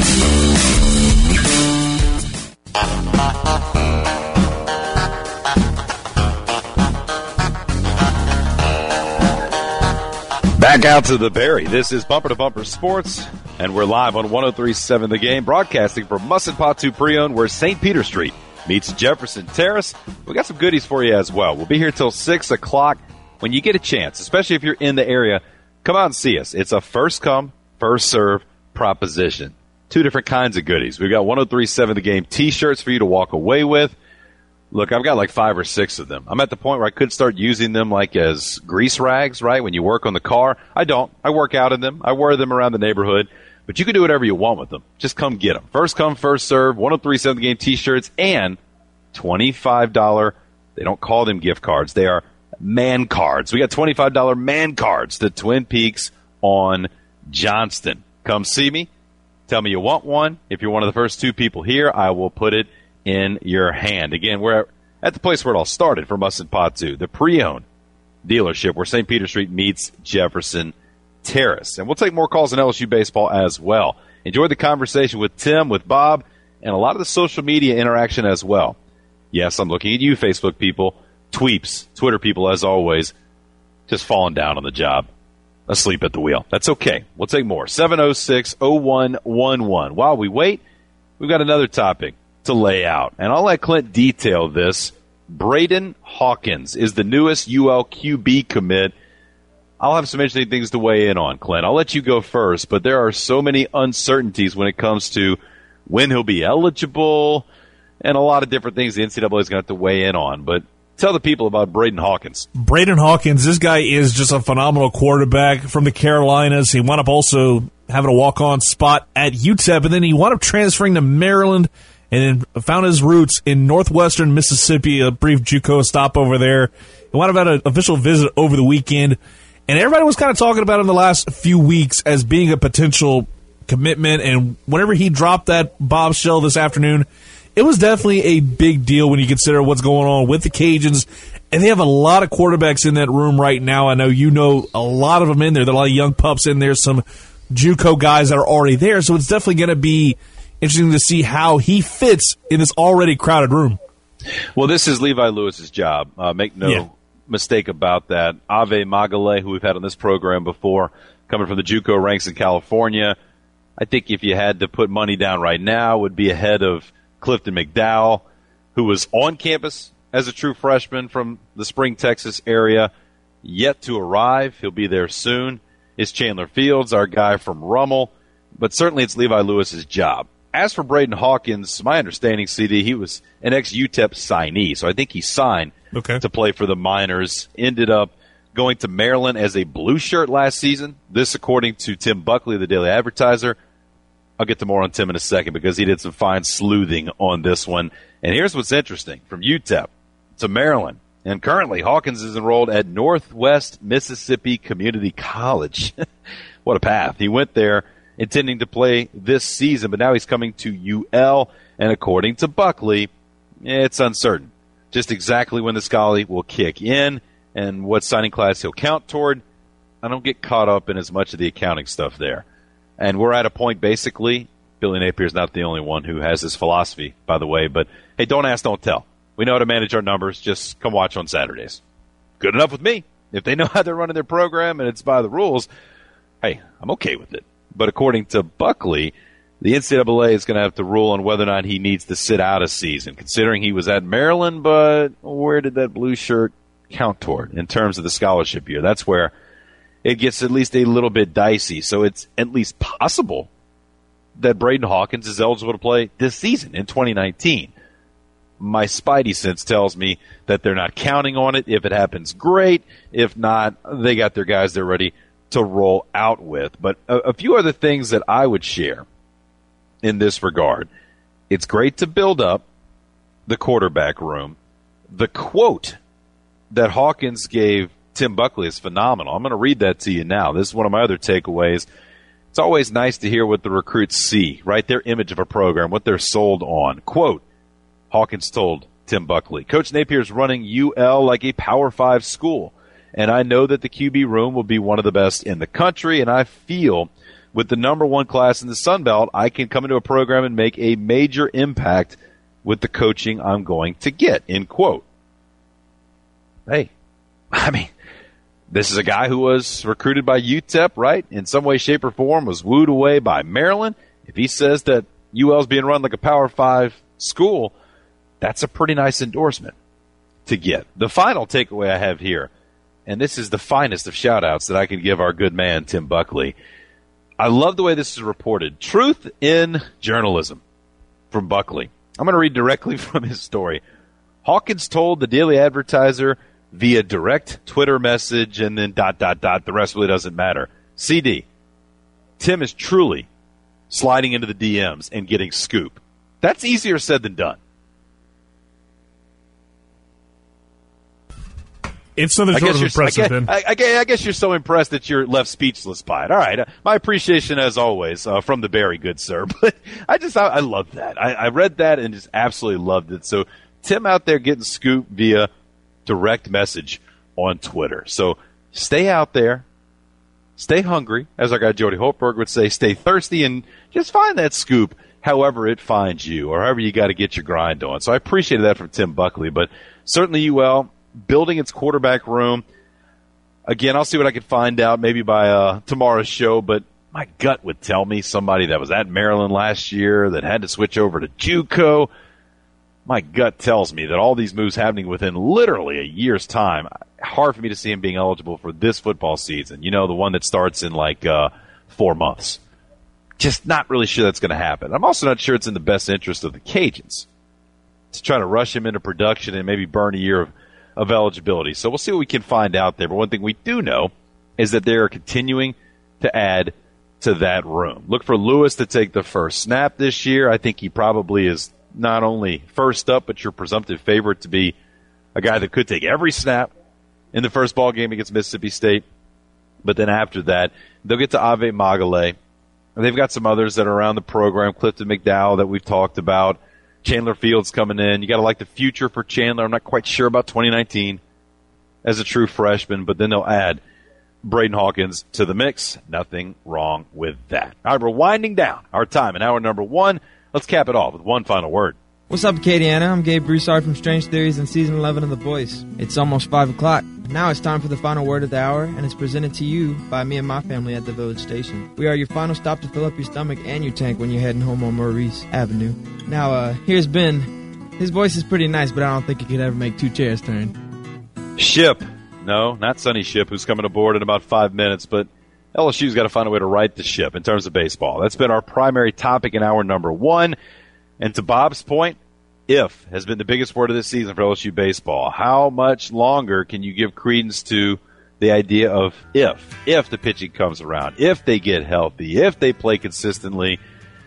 Back out to the Berry. This is Bumper to Bumper Sports, and we're live on 103.7 The Game, broadcasting from Musset Patu Pre-Owned, where St. Peter Street meets Jefferson Terrace. We got some goodies for you as well. We'll be here till 6 o'clock. When you get a chance, especially if you're in the area, come out and see us. It's a first-come, first-serve proposition. 2 different kinds of goodies. We've got 103.7 The Game T-shirts for you to walk away with. Look, I've got like 5 or 6 of them. I'm at the point where I could start using them like as grease rags, right, when you work on the car. I don't. I work out in them. I wear them around the neighborhood. But you can do whatever you want with them. Just come get them. First come, first serve, 103.7 The Game T-shirts, and $25, they don't call them gift cards. They are man cards. We got $25 man cards to Twin Peaks on Johnston. Come see me. Tell me you want one. If you're one of the first 2 people here, I will put it in your hand. Again, we're at the place where it all started for Mus and Patu, the pre-owned dealership where St. Peter Street meets Jefferson Terrace. And we'll take more calls on LSU baseball as well. Enjoy the conversation with Tim, with Bob, and a lot of the social media interaction as well. Yes, I'm looking at you, Facebook people, tweeps, Twitter people, as always, just falling down on the job, asleep at the wheel. That's okay. We'll take more. 706-0111. While we wait, we've got another topic to lay out, and I'll let Clint detail this. Braden Hawkins is the newest UL QB commit. I'll have some interesting things to weigh in on, Clint. I'll let you go first, but there are so many uncertainties when it comes to when he'll be eligible and a lot of different things the NCAA is going to have to weigh in on. But tell the people about Braden Hawkins. Braden Hawkins, this guy is just a phenomenal quarterback from the Carolinas. He wound up also having a walk-on spot at UTEP, and then he wound up transferring to Maryland and found his roots in northwestern Mississippi, a brief JUCO stop over there. He wound up at an official visit over the weekend, and everybody was kind of talking about him the last few weeks as being a potential commitment, and whenever he dropped that bombshell this afternoon, it was definitely a big deal when you consider what's going on with the Cajuns, and they have a lot of quarterbacks in that room right now. I know you know a lot of them in there. There are a lot of young pups in there, some JUCO guys that are already there, so it's definitely going to be interesting to see how he fits in this already crowded room. Well, this is Levi Lewis's job. Make no mistake about that. Ave Magale, who we've had on this program before, coming from the JUCO ranks in California, I think if you had to put money down right now, would be ahead of Clifton McDowell, who was on campus as a true freshman from the Spring, Texas area, yet to arrive. He'll be there soon. Is Chandler Fields, our guy from Rummel, but certainly it's Levi Lewis's job. As for Braden Hawkins, my understanding, CD, he was an ex-UTEP signee, so I think he signed to play for the Miners. Ended up going to Maryland as a blue shirt last season. This, according to Tim Buckley, the Daily Advertiser. I'll get to more on Tim in a second because he did some fine sleuthing on this one. And here's what's interesting. From UTEP to Maryland, and currently Hawkins is enrolled at Northwest Mississippi Community College. What a path. He went there intending to play this season, but now he's coming to UL, and according to Buckley, it's uncertain just exactly when the Scally will kick in and what signing class he'll count toward. I don't get caught up in as much of the accounting stuff there. And we're at a point, basically, Billy Napier's not the only one who has this philosophy, by the way, but hey, don't ask, don't tell. We know how to manage our numbers. Just come watch on Saturdays. Good enough with me. If they know how they're running their program and it's by the rules, hey, I'm okay with it. But according to Buckley, the NCAA is going to have to rule on whether or not he needs to sit out a season, considering he was at Maryland, but where did that blue shirt count toward in terms of the scholarship year? That's where it gets at least a little bit dicey. So it's at least possible that Braden Hawkins is eligible to play this season in 2019. My spidey sense tells me that they're not counting on it. If it happens, great. If not, they got their guys they're ready to roll out with. But a few other things that I would share in this regard. It's great to build up the quarterback room. The quote that Hawkins gave Tim Buckley is phenomenal. I'm going to read that to you now. This is one of my other takeaways. It's always nice to hear what the recruits see, right? Their image of a program, what they're sold on. Quote, Hawkins told Tim Buckley, Coach Napier's running UL like a Power 5 school, and I know that the QB room will be one of the best in the country, and I feel with the number one class in the Sun Belt, I can come into a program and make a major impact with the coaching I'm going to get, end quote. Hey, I mean, this is a guy who was recruited by UTEP, right? In some way, shape, or form, was wooed away by Maryland. If he says that UL is being run like a Power 5 school, that's a pretty nice endorsement to get. The final takeaway I have here, and this is the finest of shout-outs that I can give our good man, Tim Buckley. I love the way this is reported. Truth in journalism from Buckley. I'm going to read directly from his story. Hawkins told the Daily Advertiser via direct Twitter message and then ... The rest really doesn't matter. CD, Tim is truly sliding into the DMs and getting scoop. That's easier said than done. It's nothing short of impressive, Ben. I guess you're so impressed that you're left speechless by it. All right. My appreciation, as always, from the Barry, good sir. But I love that. I read that and just absolutely loved it. So Tim out there getting scooped via direct message on Twitter. So stay out there. Stay hungry, as our guy Jody Holtberg would say. Stay thirsty and just find that scoop however it finds you or however you got to get your grind on. So I appreciated that from Tim Buckley. But certainly UL building its quarterback room. Again, I'll see what I can find out maybe by tomorrow's show. But my gut would tell me somebody that was at Maryland last year that had to switch over to JUCO. My gut tells me that all these moves happening within literally a year's time, hard for me to see him being eligible for this football season. You know, the one that starts in 4 months. Just not really sure that's going to happen. I'm also not sure it's in the best interest of the Cajuns to try to rush him into production and maybe burn a year of eligibility. So we'll see what we can find out there. But one thing we do know is that they are continuing to add to that room. Look for Lewis to take the first snap this year. I think he probably is not only first up, but your presumptive favorite to be a guy that could take every snap in the first ball game against Mississippi State. But then after that, they'll get to Ave Magale. And they've got some others that are around the program, Clifton McDowell that we've talked about. Chandler Fields coming in. You got to like the future for Chandler. I'm not quite sure about 2019 as a true freshman, but then they'll add Braden Hawkins to the mix. Nothing wrong with that. All right, we're winding down our time in hour number 1. Let's cap it off with one final word. What's up, Acadiana? I'm Gabe Broussard from Strange Theories and Season 11 of The Voice. It's almost 5 o'clock. Now it's time for the final word of the hour, and it's presented to you by me and my family at the Village Station. We are your final stop to fill up your stomach and your tank when you're heading home on Maurice Avenue. Now, here's Ben. His voice is pretty nice, but I don't think he could ever make 2 chairs turn. Ship. No, not Sonny Ship, who's coming aboard in about 5 minutes, but LSU's got to find a way to right the ship in terms of baseball. That's been our primary topic in hour number 1. And to Bob's point, if has been the biggest word of this season for LSU baseball. How much longer can you give credence to the idea of if the pitching comes around, if they get healthy, if they play consistently?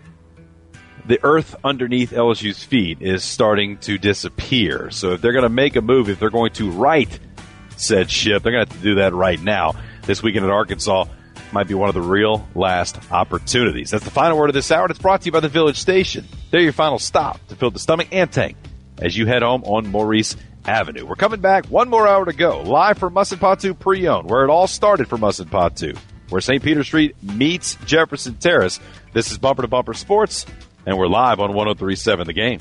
The earth underneath LSU's feet is starting to disappear. So if they're going to make a move, if they're going to right said ship, they're going to have to do that right now. This weekend at Arkansas might be one of the real last opportunities. That's the final word of this hour. It's brought to you by the Village Station. They're your final stop to fill the stomach and tank as you head home on Maurice Avenue. We're coming back. 1 more hour to go. Live from Musson-Patu Pre-Owned, where it all started for Musson-Patu, where St. Peter Street meets Jefferson Terrace. This is Bumper to Bumper Sports, and we're live on 103.7 The Game.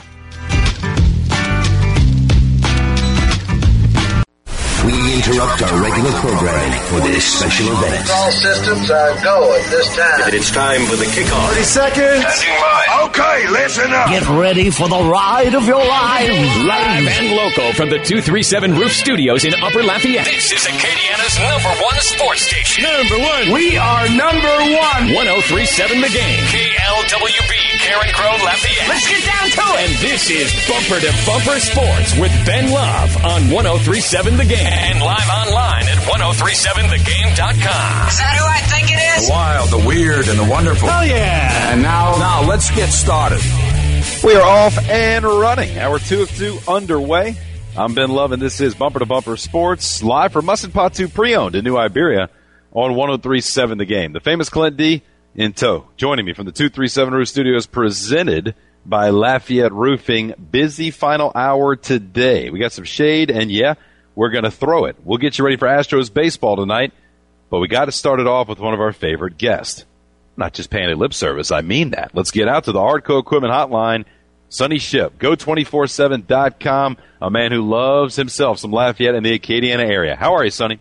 We interrupt our regular programming for this special event. All systems are go at this time. It's time for the kickoff. 30 seconds. Okay, listen up. Get ready for the ride of your lives. Live and local from the 237 Roof Studios in Upper Lafayette. This is Acadiana's #1 sports station. #1. We are #1. 103.7 The Game. KLWB, Karen Crow, Lafayette. Let's get down to it. And this is Bumper to Bumper Sports with Ben Love on 103.7 The Game. And live online at 1037thegame.com. Is that who I think it is? The wild, the weird, and the wonderful. Hell yeah! And now let's get started. We are off and running. Hour 2 of 2 underway. I'm Ben Love, and this is Bumper to Bumper Sports, live from Musson-Patu Pre-Owned in New Iberia on 103.7 The Game. The famous Clint D in tow. Joining me from the 237 Roof Studios, presented by Lafayette Roofing. Busy final hour today. We got some shade, and yeah, we're going to throw it. We'll get you ready for Astros baseball tonight, but we got to start it off with one of our favorite guests. Not just paying a lip service, I mean that. Let's get out to the Hardco Equipment Hotline. Sonny Ship, Go247.com, a man who loves himself some Lafayette in the Acadiana area. How are you, Sonny?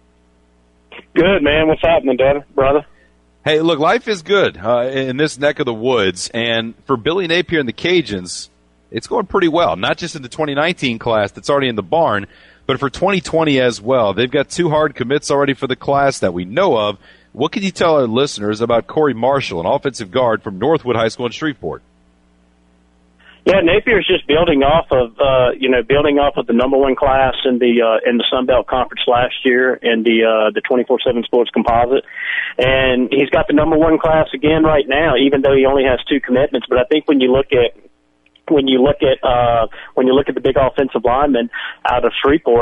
Good, man. What's happening, brother? Hey, look, life is good in this neck of the woods, and for Billy Napier and the Cajuns, it's going pretty well. Not just in the 2019 class that's already in the barn, but for 2020 as well. They've got 2 hard commits already for the class that we know of. What can you tell our listeners about Corey Marshall, an offensive guard from Northwood High School in Shreveport? Yeah, Napier's just building off of the #1 class in the Sun Belt Conference last year in the 24/7 Sports Composite, and he's got the #1 class again right now, even though he only has 2 commitments. But I think when you look at the big offensive lineman out of Shreveport,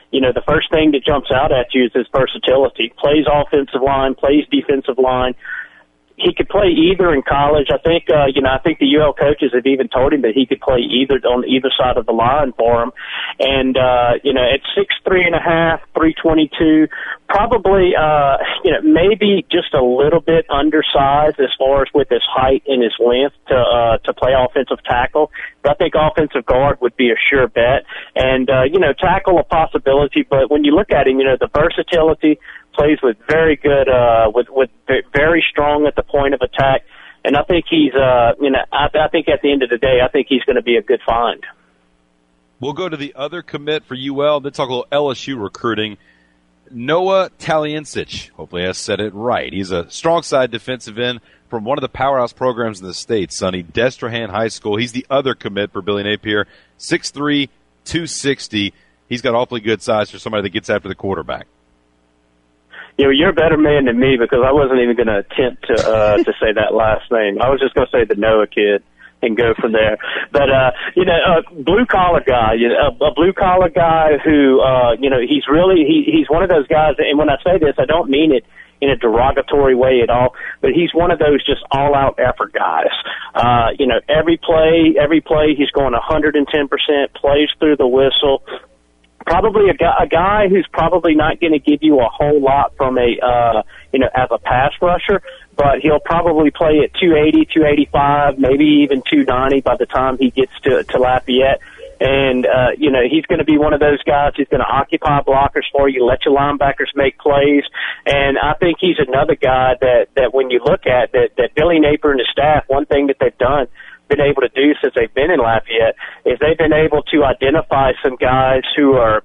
the first thing that jumps out at you is his versatility. Plays offensive line, plays defensive line. He could play either in college. I think, I think the UL coaches have even told him that he could play either on either side of the line for him. And, at 6'3.5", 322, probably, maybe just a little bit undersized as far as with his height and his length to play offensive tackle. But I think offensive guard would be a sure bet. And, tackle a possibility. But when you look at him, the versatility, plays with very good, with very strong at the point of attack, and I think he's, I think at the end of the day, I think he's going to be a good find. We'll go to the other commit for UL. Then talk a little LSU recruiting. Noah Taliancic. Hopefully I said it right. He's a strong side defensive end from one of the powerhouse programs in the state, Sonny, Destrehan High School. He's the other commit for Billy Napier. 6'3", 260. He's got awfully good size for somebody that gets after the quarterback. You're a better man than me because I wasn't even going to attempt to say that last name. I was just going to say the Noah kid and go from there. But, blue collar guy, a blue collar guy who, he's one of those guys. And when I say this, I don't mean it in a derogatory way at all, but he's one of those just all out effort guys. Every play he's going 110%, plays through the whistle. Probably a guy who's probably not going to give you a whole lot from as a pass rusher, but he'll probably play at 280, 285, maybe even 290 by the time he gets to Lafayette. And, he's going to be one of those guys who's going to occupy blockers for you, let your linebackers make plays. And I think he's another guy that when you look at that Billy Napier and his staff, one thing that they've been able to do since they've been in Lafayette is they've been able to identify some guys who are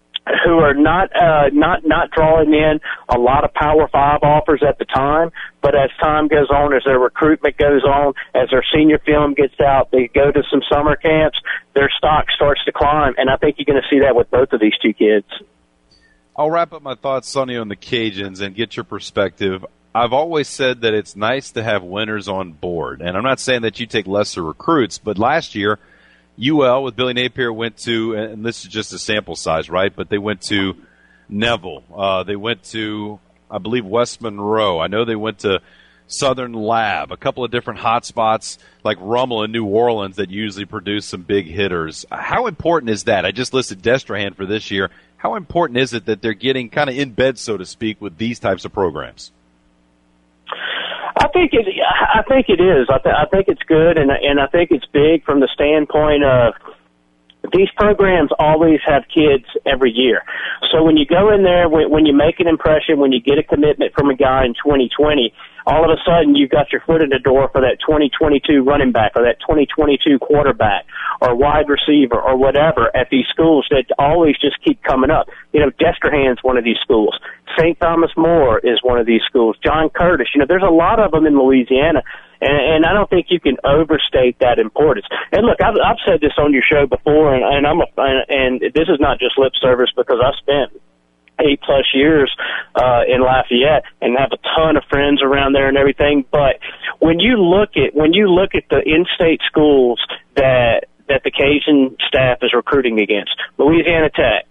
not drawing in a lot of Power 5 offers at the time, but as time goes on, as their recruitment goes on, as their senior film gets out, they go to some summer camps, their stock starts to climb, and I think you're going to see that with both of these two kids. I'll wrap up my thoughts, Sonny, on the Cajuns and get your perspective. I've always said that it's nice to have winners on board, and I'm not saying that you take lesser recruits, but last year, UL with Billy Napier went to, and this is just a sample size, right, but they went to Neville. They went to, I believe, West Monroe. I know they went to Southern Lab, a couple of different hot spots like Rummel in New Orleans that usually produce some big hitters. How important is that? I just listed Destrehan for this year. How important is it that they're getting kind of in bed, so to speak, with these types of programs? I think it is. I think it's good, and I think it's big from the standpoint of these programs always have kids every year. So when you go in there, when you make an impression, when you get a commitment from a guy in 2020, all of a sudden you've got your foot in the door for that 2022 running back or that 2022 quarterback or wide receiver or whatever at these schools that always just keep coming up. Destrehan's one of these schools. St. Thomas More is one of these schools. John Curtis. There's a lot of them in Louisiana. And I don't think you can overstate that importance. And look, I've said this on your show before, and this is not just lip service because I spent 8+ years in Lafayette and have a ton of friends around there and everything. But when you look at the in-state schools that the Cajun staff is recruiting against, Louisiana Tech,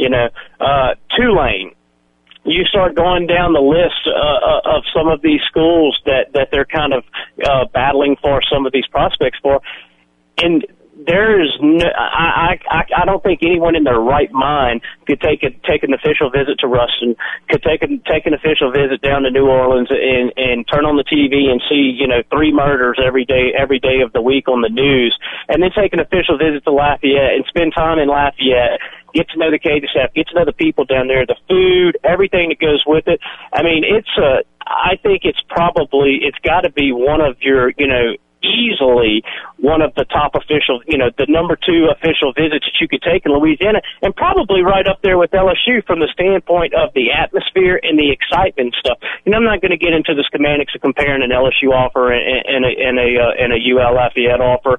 Tulane. You start going down the list of some of these schools that they're kind of battling for some of these prospects for, and there is no, I don't think anyone in their right mind could take an official visit to Ruston, could take an official visit down to New Orleans and turn on the TV and see 3 murders every day of the week on the news, and then take an official visit to Lafayette and spend time in Lafayette. Get to know the Cajun staff, get to know the people down there, the food, everything that goes with it. I mean, I think it's got to be one of your, easily one of the top official, the number 2 official visits that you could take in Louisiana, and probably right up there with LSU from the standpoint of the atmosphere and the excitement and stuff. I'm not going to get into the schematics of comparing an LSU offer and a UL Lafayette offer,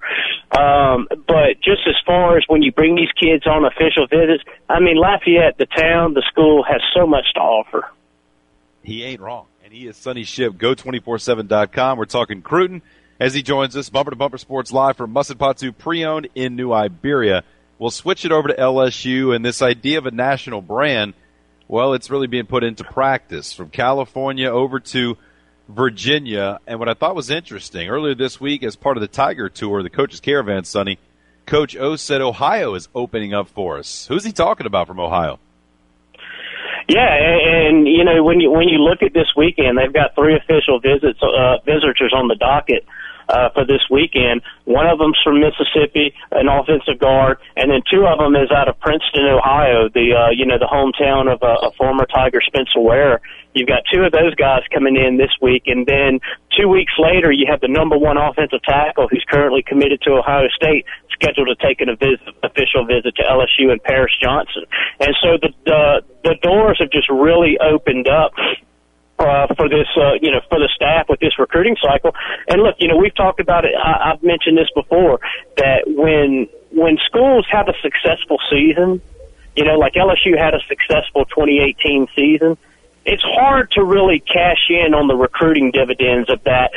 but just as far as when you bring these kids on official visits, I mean, Lafayette, the town, the school, has so much to offer. He ain't wrong, and he is Sonny Shipp. Go247.com. We're talking Cruton as he joins us, Bumper to Bumper Sports live from Musset Patu Pre-Owned in New Iberia. We'll switch it over to LSU, and this idea of a national brand, well, it's really being put into practice from California over to Virginia. And what I thought was interesting, earlier this week as part of the Tiger Tour, the Coach's Caravan, Sonny, Coach O said Ohio is opening up for us. Who's he talking about from Ohio? Yeah, and you know, when you look at this weekend, they've got 3 official visitors on the docket for this weekend. One of them's from Mississippi, an offensive guard, and then 2 of them is out of Princeton, Ohio, the hometown of a former Tiger, Spencer Ware. You've got 2 of those guys coming in this week, and then 2 weeks later, you have the number 1 offensive tackle who's currently committed to Ohio State, scheduled to take an official visit to LSU, and Paris Johnson. And so the doors have just really opened up for this, for the staff with this recruiting cycle. And look, we've talked about it. I've mentioned this before, that when schools have a successful season, like LSU had a successful 2018 season, it's hard to really cash in on the recruiting dividends of that,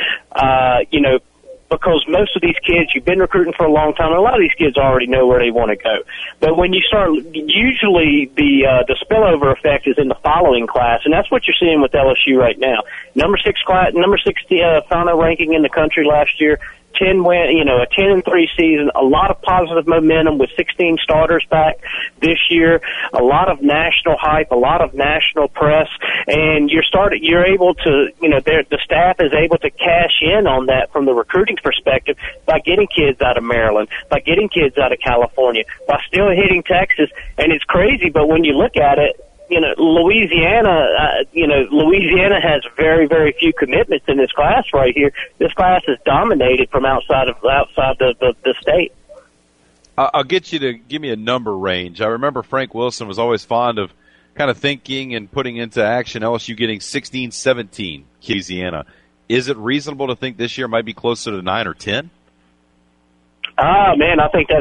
because most of these kids, you've been recruiting for a long time, and a lot of these kids already know where they want to go. But when you start, usually the spillover effect is in the following class, and that's what you're seeing with LSU right now. Number 6 final ranking in the country last year. 10 win, a 10-3 season, a lot of positive momentum with 16 starters back this year, a lot of national hype, a lot of national press, and you're able to, the staff is able to cash in on that from the recruiting perspective by getting kids out of Maryland, by getting kids out of California, by still hitting Texas. And it's crazy, but when you look at it, Louisiana has very, very few commitments in this class right here. This class is dominated from outside the state. I'll get you to give me a number range. I remember Frank Wilson was always fond of kind of thinking and putting into action LSU getting 16, 17, Louisiana. Is it reasonable to think this year might be closer to 9 or 10? Man, I think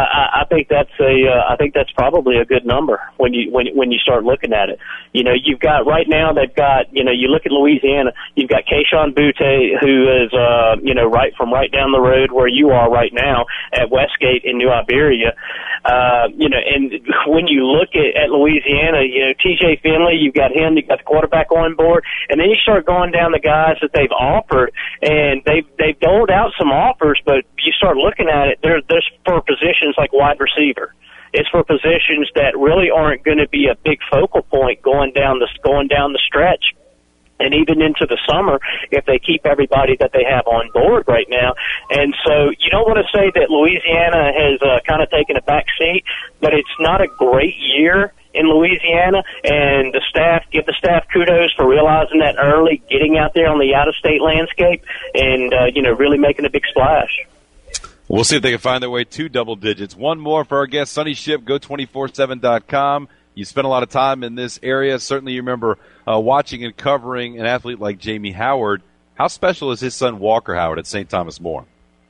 that's probably a good number when you start looking at it. You've got right now, they've got, you look at Louisiana, you've got Keishon Butte, who is, right down the road where you are right now at Westgate in New Iberia. And when you look at Louisiana, TJ Finley, you've got him, you've got the quarterback on board, and then you start going down the guys that they've offered, and they've doled out some offers, but you start looking at it, there's for positions like wide receiver. It's for positions that really aren't going to be a big focal point going down the stretch. And even into the summer, if they keep everybody that they have on board right now. And so you don't want to say that Louisiana has kind of taken a back seat, but it's not a great year in Louisiana, and give the staff kudos for realizing that early, getting out there on the out-of-state landscape, and really making a big splash. We'll see if they can find their way to double digits. One more for our guest, Sonny Shipp, Go247.com. You spent a lot of time in this area. Certainly you remember watching and covering an athlete like Jamie Howard. How special is his son Walker Howard at St. Thomas More?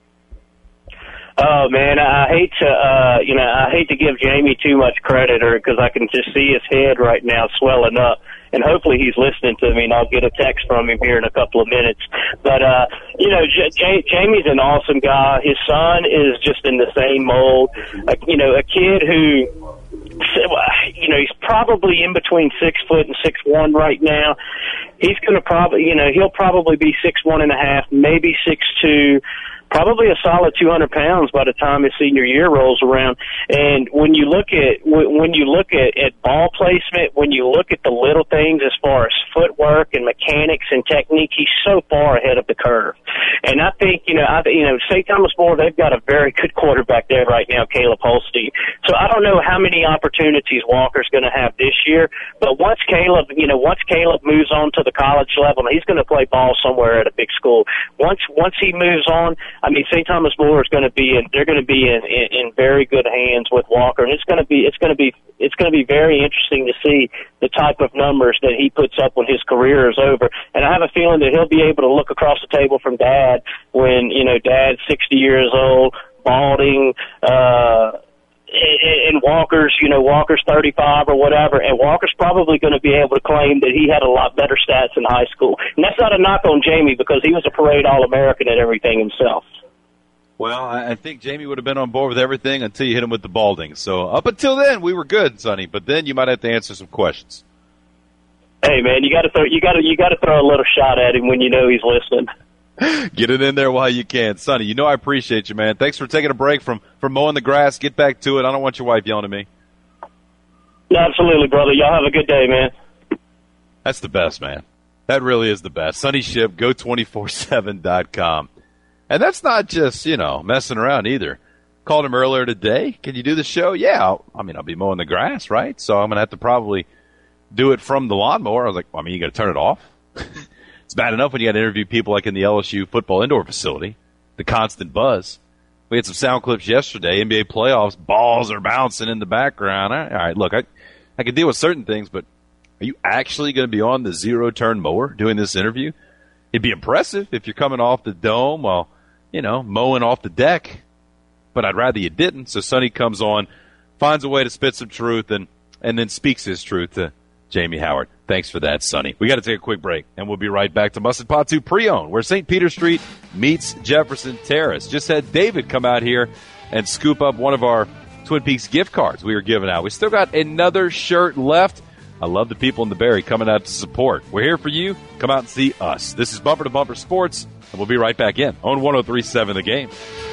Oh man, I hate to give Jamie too much credit, because I can just see his head right now swelling up. And hopefully he's listening to me, and I'll get a text from him here in a couple of minutes. But, Jamie's an awesome guy. His son is just in the same mold. A kid who, he's probably in between 6 foot and 6'1" right now. He's going to he'll probably be 6'1.5", maybe 6'2", probably a solid 200 pounds by the time his senior year rolls around. And when you look at ball placement, when you look at the little things as far as footwork and mechanics and technique, he's so far ahead of the curve. And I think St. Thomas More, they've got a very good quarterback there right now, Caleb Holstein. So I don't know how many opportunities Walker's going to have this year, but once Caleb moves on to the college level, he's going to play ball somewhere at a big school. Once he moves on, St. Thomas More is going to be in very good hands with Walker, and it's going to be very interesting to see the type of numbers that he puts up when his career is over. And I have a feeling that he'll be able to look across the table from Dad when Dad's 60 years old, balding, and Walker's 35 or whatever, and Walker's probably going to be able to claim that he had a lot better stats in high school. And that's not a knock on Jamie, because he was a parade All-American and everything himself. Well, I think Jamie would have been on board with everything until you hit him with the balding. So up until then, we were good, Sonny. But then you might have to answer some questions. Hey, man, you got to throw a little shot at him when you know he's listening. Get it in there while you can. Sonny, you know I appreciate you, man. Thanks for taking a break from mowing the grass. Get back to it. I don't want your wife yelling at me. Absolutely, brother. Y'all have a good day, man. That's the best, man. That really is the best. Sonny Shipp, go247.com. And that's not just, messing around either. Called him earlier today. Can you do the show? Yeah. I'll be mowing the grass, right? So I'm going to have to probably do it from the lawnmower. I was like, you got to turn it off? It's bad enough when you got to interview people like in the LSU football indoor facility, the constant buzz. We had some sound clips yesterday, NBA playoffs, balls are bouncing in the background. All right, look, I can deal with certain things, but are you actually going to be on the zero-turn mower doing this interview? It'd be impressive if you're coming off the dome while, mowing off the deck, but I'd rather you didn't. So Sonny comes on, finds a way to spit some truth, and then speaks his truth to Jamie Howard. Thanks for that, Sonny. We got to take a quick break, and we'll be right back to Mustard Pot 2 Pre-Owned, where St. Peter Street meets Jefferson Terrace. Just had David come out here and scoop up one of our Twin Peaks gift cards we were giving out. We still got another shirt left. I love the people in the Berry coming out to support. We're here for you. Come out and see us. This is Bumper to Bumper Sports, and we'll be right back in on 103.7 The Game.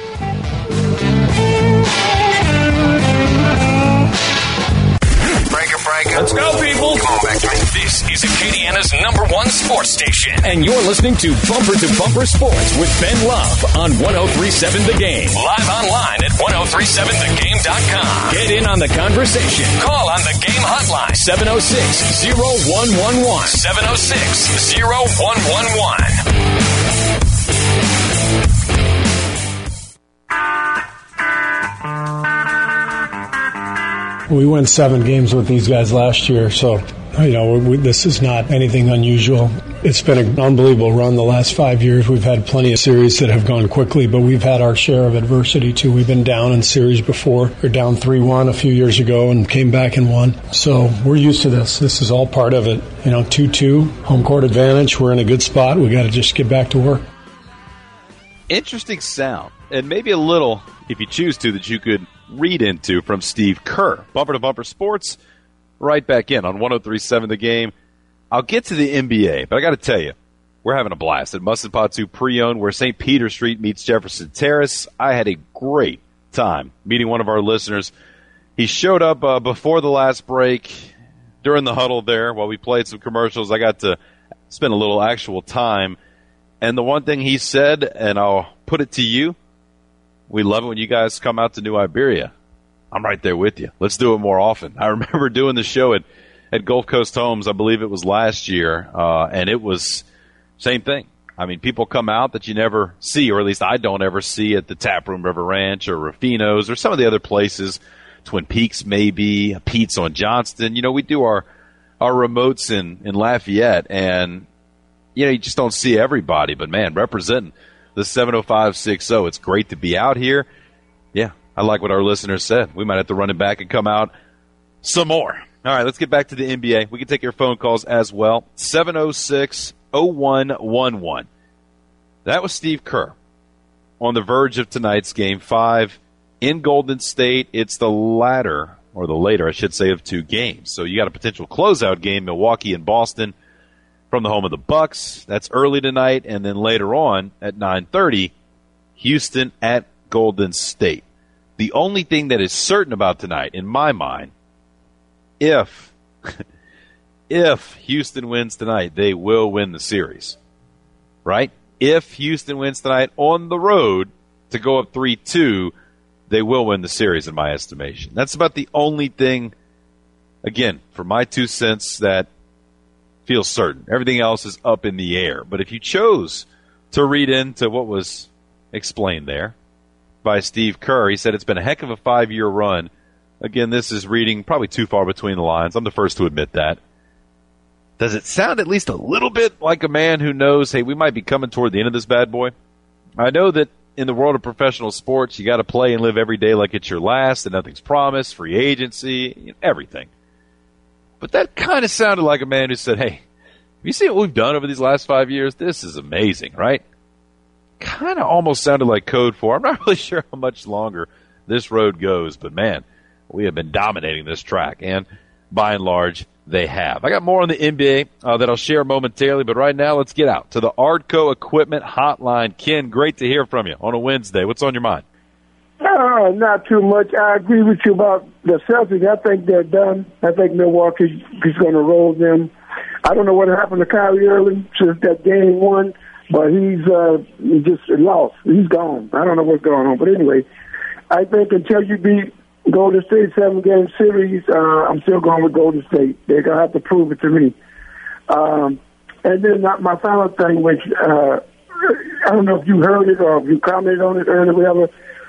Breaker. Let's go, people. Come on back. This is Acadiana's #1 sports station. And you're listening to Bumper Sports with Ben Love on 103.7 The Game. Live online at 1037thegame.com. Get in on the conversation. Call on the game hotline. 706-0111. 706-0111. We won 7 games with these guys last year, so, this is not anything unusual. It's been an unbelievable run the last 5 years. We've had plenty of series that have gone quickly, but we've had our share of adversity, too. We've been down in series before. We were down 3-1 a few years ago and came back and won. So we're used to this. This is all part of it. 2-2, home court advantage. We're in a good spot. We got to just get back to work. Interesting sound, and maybe a little, if you choose to, that you could read into from Steve Kerr. Bumper to Bumper Sports, right back in on 103.7 The Game. I'll get to the NBA, but I got to tell you, we're having a blast at Mustard Pot 2 Pre-Owned, where St. Peter Street meets Jefferson Terrace. I had a great time meeting one of our listeners. He showed up before the last break, during the huddle there, while we played some commercials. I got to spend a little actual time, and the one thing he said, and I'll put it to you, we love it when you guys come out to New Iberia. I'm right there with you. Let's do it more often. I remember doing the show at Gulf Coast Homes, I believe it was last year, and it was same thing. People come out that you never see, or at least I don't ever see at the Taproom River Ranch or Rufino's or some of the other places, Twin Peaks maybe, Pete's on Johnston. We do our remotes in Lafayette, and you just don't see everybody. But, man, representing the 70560. It's great to be out here. Yeah, I like what our listeners said. We might have to run it back and come out some more. All right, let's get back to the NBA. We can take your phone calls as well. 706-0111. That was Steve Kerr on the verge of tonight's Game 5 in Golden State. It's the latter, or the later, I should say, of 2 games. So you got a potential closeout game, Milwaukee and Boston, from the home of the Bucks. That's early tonight, and then later on at 9:30, Houston at Golden State. The only thing that is certain about tonight, in my mind, if Houston wins tonight, they will win the series, right? If Houston wins tonight on the road to go up 3-2, they will win the series, in my estimation. That's about the only thing, again, for my 2 cents, that feels certain. Everything else is up in the air. But if you chose to read into what was explained there by Steve Kerr, he said it's been a heck of a 5-year run. Again, this is reading probably too far between the lines. I'm the first to admit that. Does it sound at least a little bit like a man who knows, hey, we might be coming toward the end of this bad boy? I know that in the world of professional sports, you got to play and live every day like it's your last, and nothing's promised, free agency, everything. But that kind of sounded like a man who said, hey, have you seen what we've done over these last 5 years? This is amazing, right? kind of almost sounded like code for, I'm not really sure how much longer this road goes, but man, we have been dominating this track, and by and large, they have. I got more on the NBA that I'll share momentarily, but right now, let's get out to the Ardco Equipment Hotline. Ken, great to hear from you on a Wednesday. What's on your mind? Not too much. I agree with you about the Celtics. I think they're done. I think Milwaukee is going to roll them. I don't know what happened to Kyrie Irving since that game one, but he's just lost. He's gone. I don't know what's going on. But anyway, I think until you beat Golden State 7-game series, I'm still going with Golden State. They're going to have to prove it to me. And then my final thing, which I don't know if you heard it or if you commented on it earlier, whatever.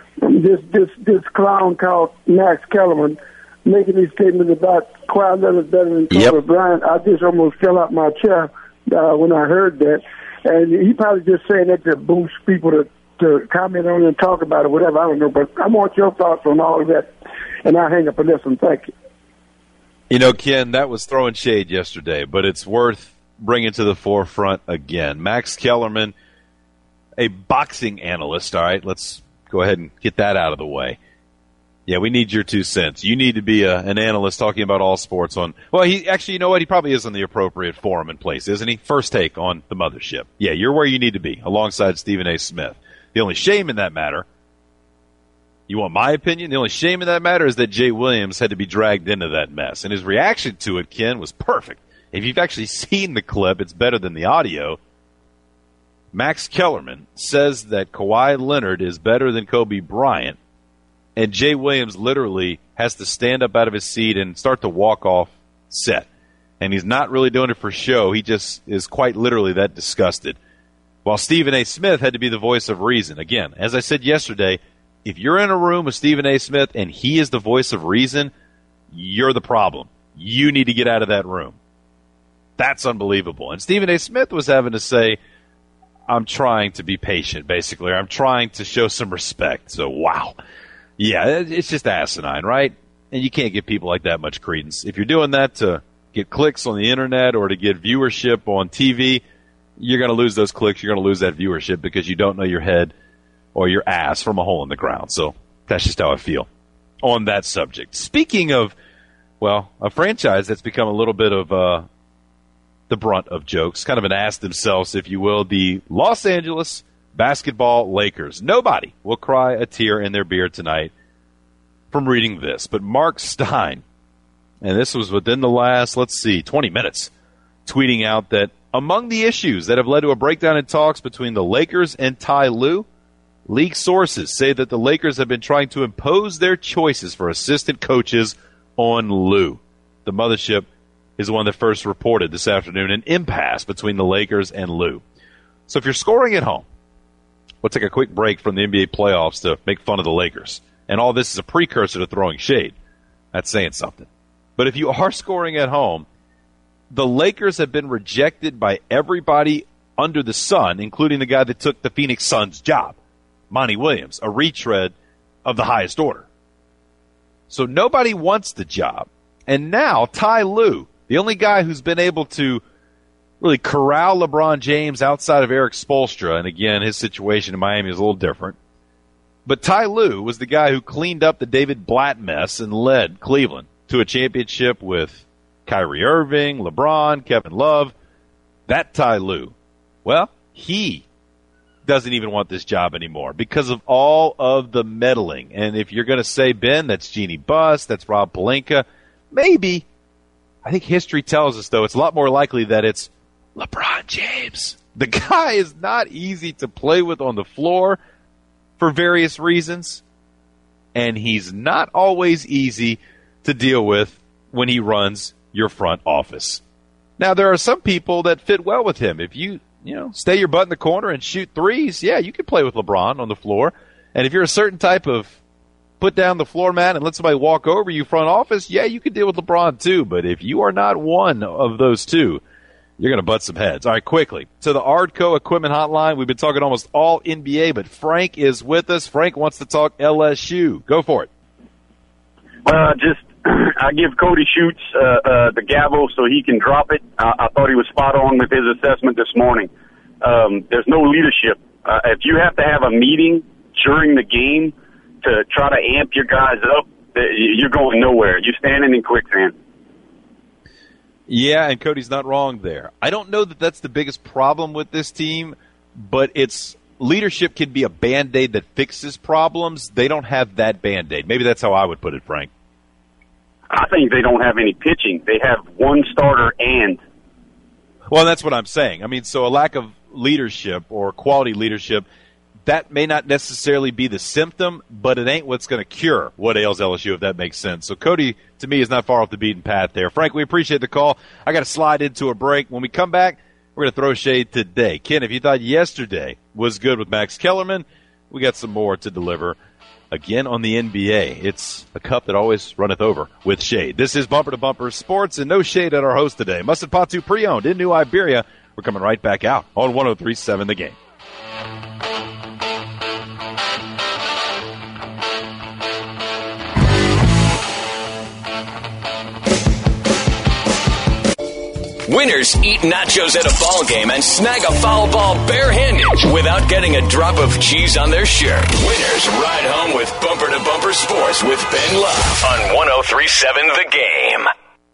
This clown called Max Kellerman making these statements about Kawhi Leonard better than Kobe Bryant. I just almost fell out my chair when I heard that. And he probably just saying that to boost people to comment on it and talk about it, whatever. I don't know. But I want your thoughts on all of that. And I'll hang up and listen. Thank you. You know, Ken, that was throwing shade yesterday, but it's worth bringing to the forefront again. Max Kellerman, a boxing analyst, all right, let's go ahead and get that out of the way. Yeah, we need your 2 cents. You need to be an analyst talking about all sports on, well, he actually, you know what? He probably is in the appropriate forum and place, isn't he? First Take on the mothership. Yeah, you're where you need to be, alongside Stephen A. Smith. The only shame in that matter, you want my opinion? The only shame in that matter is that Jay Williams had to be dragged into that mess. And his reaction to it, Ken, was perfect. If you've actually seen the clip, it's better than the audio. Max Kellerman says that Kawhi Leonard is better than Kobe Bryant, and Jay Williams literally has to stand up out of his seat and start to walk off set. And he's not really doing it for show. He just is quite literally that disgusted. While Stephen A. Smith had to be the voice of reason. Again, as I said yesterday, if you're in a room with Stephen A. Smith and he is the voice of reason, you're the problem. You need to get out of that room. That's unbelievable. And Stephen A. Smith was having to say, I'm trying to be patient, basically. I'm trying to show some respect. So, wow. Yeah, it's just asinine, right? And you can't give people like that much credence. If you're doing that to get clicks on the internet or to get viewership on TV, you're going to lose those clicks. You're going to lose that viewership because you don't know your head or your ass from a hole in the ground. So that's just how I feel on that subject. Speaking of, well, a franchise that's become a little bit of the brunt of jokes, kind of an ass themselves, if you will, the Los Angeles Basketball Lakers. Nobody will cry a tear in their beer tonight from reading this, but Mark Stein, and this was within the last, 20 minutes, tweeting out that among the issues that have led to a breakdown in talks between the Lakers and Ty Lue, league sources say that the Lakers have been trying to impose their choices for assistant coaches on Lue. The mothership is the one that first reported this afternoon an impasse between the Lakers and Lue. So if you're scoring at home, we'll take a quick break from the NBA playoffs to make fun of the Lakers. And all this is a precursor to throwing shade. That's saying something. But if you are scoring at home, the Lakers have been rejected by everybody under the sun, including the guy that took the Phoenix Suns' job, Monty Williams, a retread of the highest order. So nobody wants the job. And now Ty Lue, the only guy who's been able to really corral LeBron James outside of Eric Spoelstra, and again, his situation in Miami is a little different. But Ty Lue was the guy who cleaned up the David Blatt mess and led Cleveland to a championship with Kyrie Irving, LeBron, Kevin Love. That Ty Lue, well, he doesn't even want this job anymore because of all of the meddling. And if you're going to say, Ben, that's Jeannie Buss, that's Rob Pelinka, maybe. I think history tells us, though, it's a lot more likely that it's LeBron James. The guy is not easy to play with on the floor for various reasons, and he's not always easy to deal with when he runs your front office. Now, there are some people that fit well with him. If you stay your butt in the corner and shoot threes, yeah, you can play with LeBron on the floor. And if you're a certain type of put down the floor mat and let somebody walk over you front office, yeah, you can deal with LeBron too. But if you are not one of those two, you're going to butt some heads. All right, quickly. To the Ardco Equipment Hotline. We've been talking almost all NBA, but Frank is with us. Frank wants to talk LSU. Go for it. I give Cody Schutz the gavel so he can drop it. I thought he was spot on with his assessment this morning. There's no leadership If you have to have a meeting during the game to try to amp your guys up, you're going nowhere. You're standing in quicksand. Yeah, and Cody's not wrong there. I don't know that that's the biggest problem with this team, but it's leadership can be a Band-Aid that fixes problems. They don't have that Band-Aid. Maybe that's how I would put it, Frank. I think they don't have any pitching. They have one starter and. Well, that's what I'm saying. I mean, so a lack of leadership or quality leadership, that may not necessarily be the symptom, but it ain't what's going to cure what ails LSU, if that makes sense. So Cody, to me, is not far off the beaten path there. Frank, we appreciate the call. I got to slide into a break. When we come back, we're going to throw shade today. Ken, if you thought yesterday was good with Max Kellerman, we got some more to deliver. Again on the NBA, it's a cup that always runneth over with shade. This is Bumper to Bumper Sports, and no shade at our host today. Musset Patu pre-owned in New Iberia. We're coming right back out on 103.7 The Game. Winners eat nachos at a ball game and snag a foul ball barehanded without getting a drop of cheese on their shirt. Winners ride home with Bumper to Bumper Sports with Ben Love on 103.7 The Game.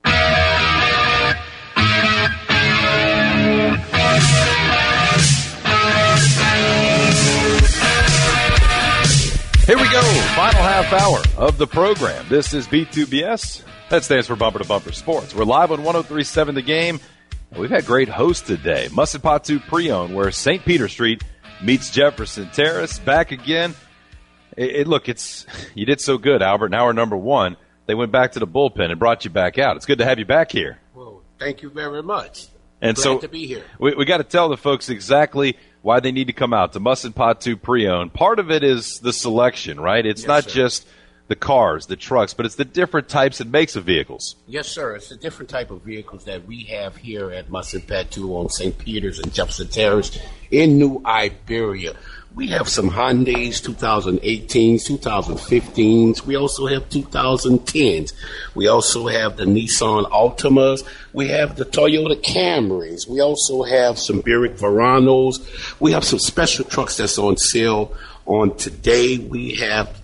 Here we go, final half hour of the program. This is B2BS. That stands for Bumper to Bumper Sports. We're live on 103.7 The Game. We've had great hosts today. Musset Patu pre-owned, where St. Peter Street meets Jefferson Terrace. Back again. Look, you did so good, Albert. In hour number one, they went back to the bullpen and brought you back out. It's good to have you back here. Well, thank you very much. And Glad so to be here. We got to tell the folks exactly why they need to come out to Musset Patu pre-owned. Part of it is the selection, right? It's not just the cars, the trucks, but it's the different types and makes of vehicles. Yes, sir. It's the different type of vehicles that we have here at Musset Patu on St. Peter's and Jefferson Terrace in New Iberia. We have some Hyundais, 2018s, 2015s. We also have 2010s. We also have the Nissan Altimas. We have the Toyota Camrys. We also have some Buick Veranos. We have some special trucks that's on sale. On today, we have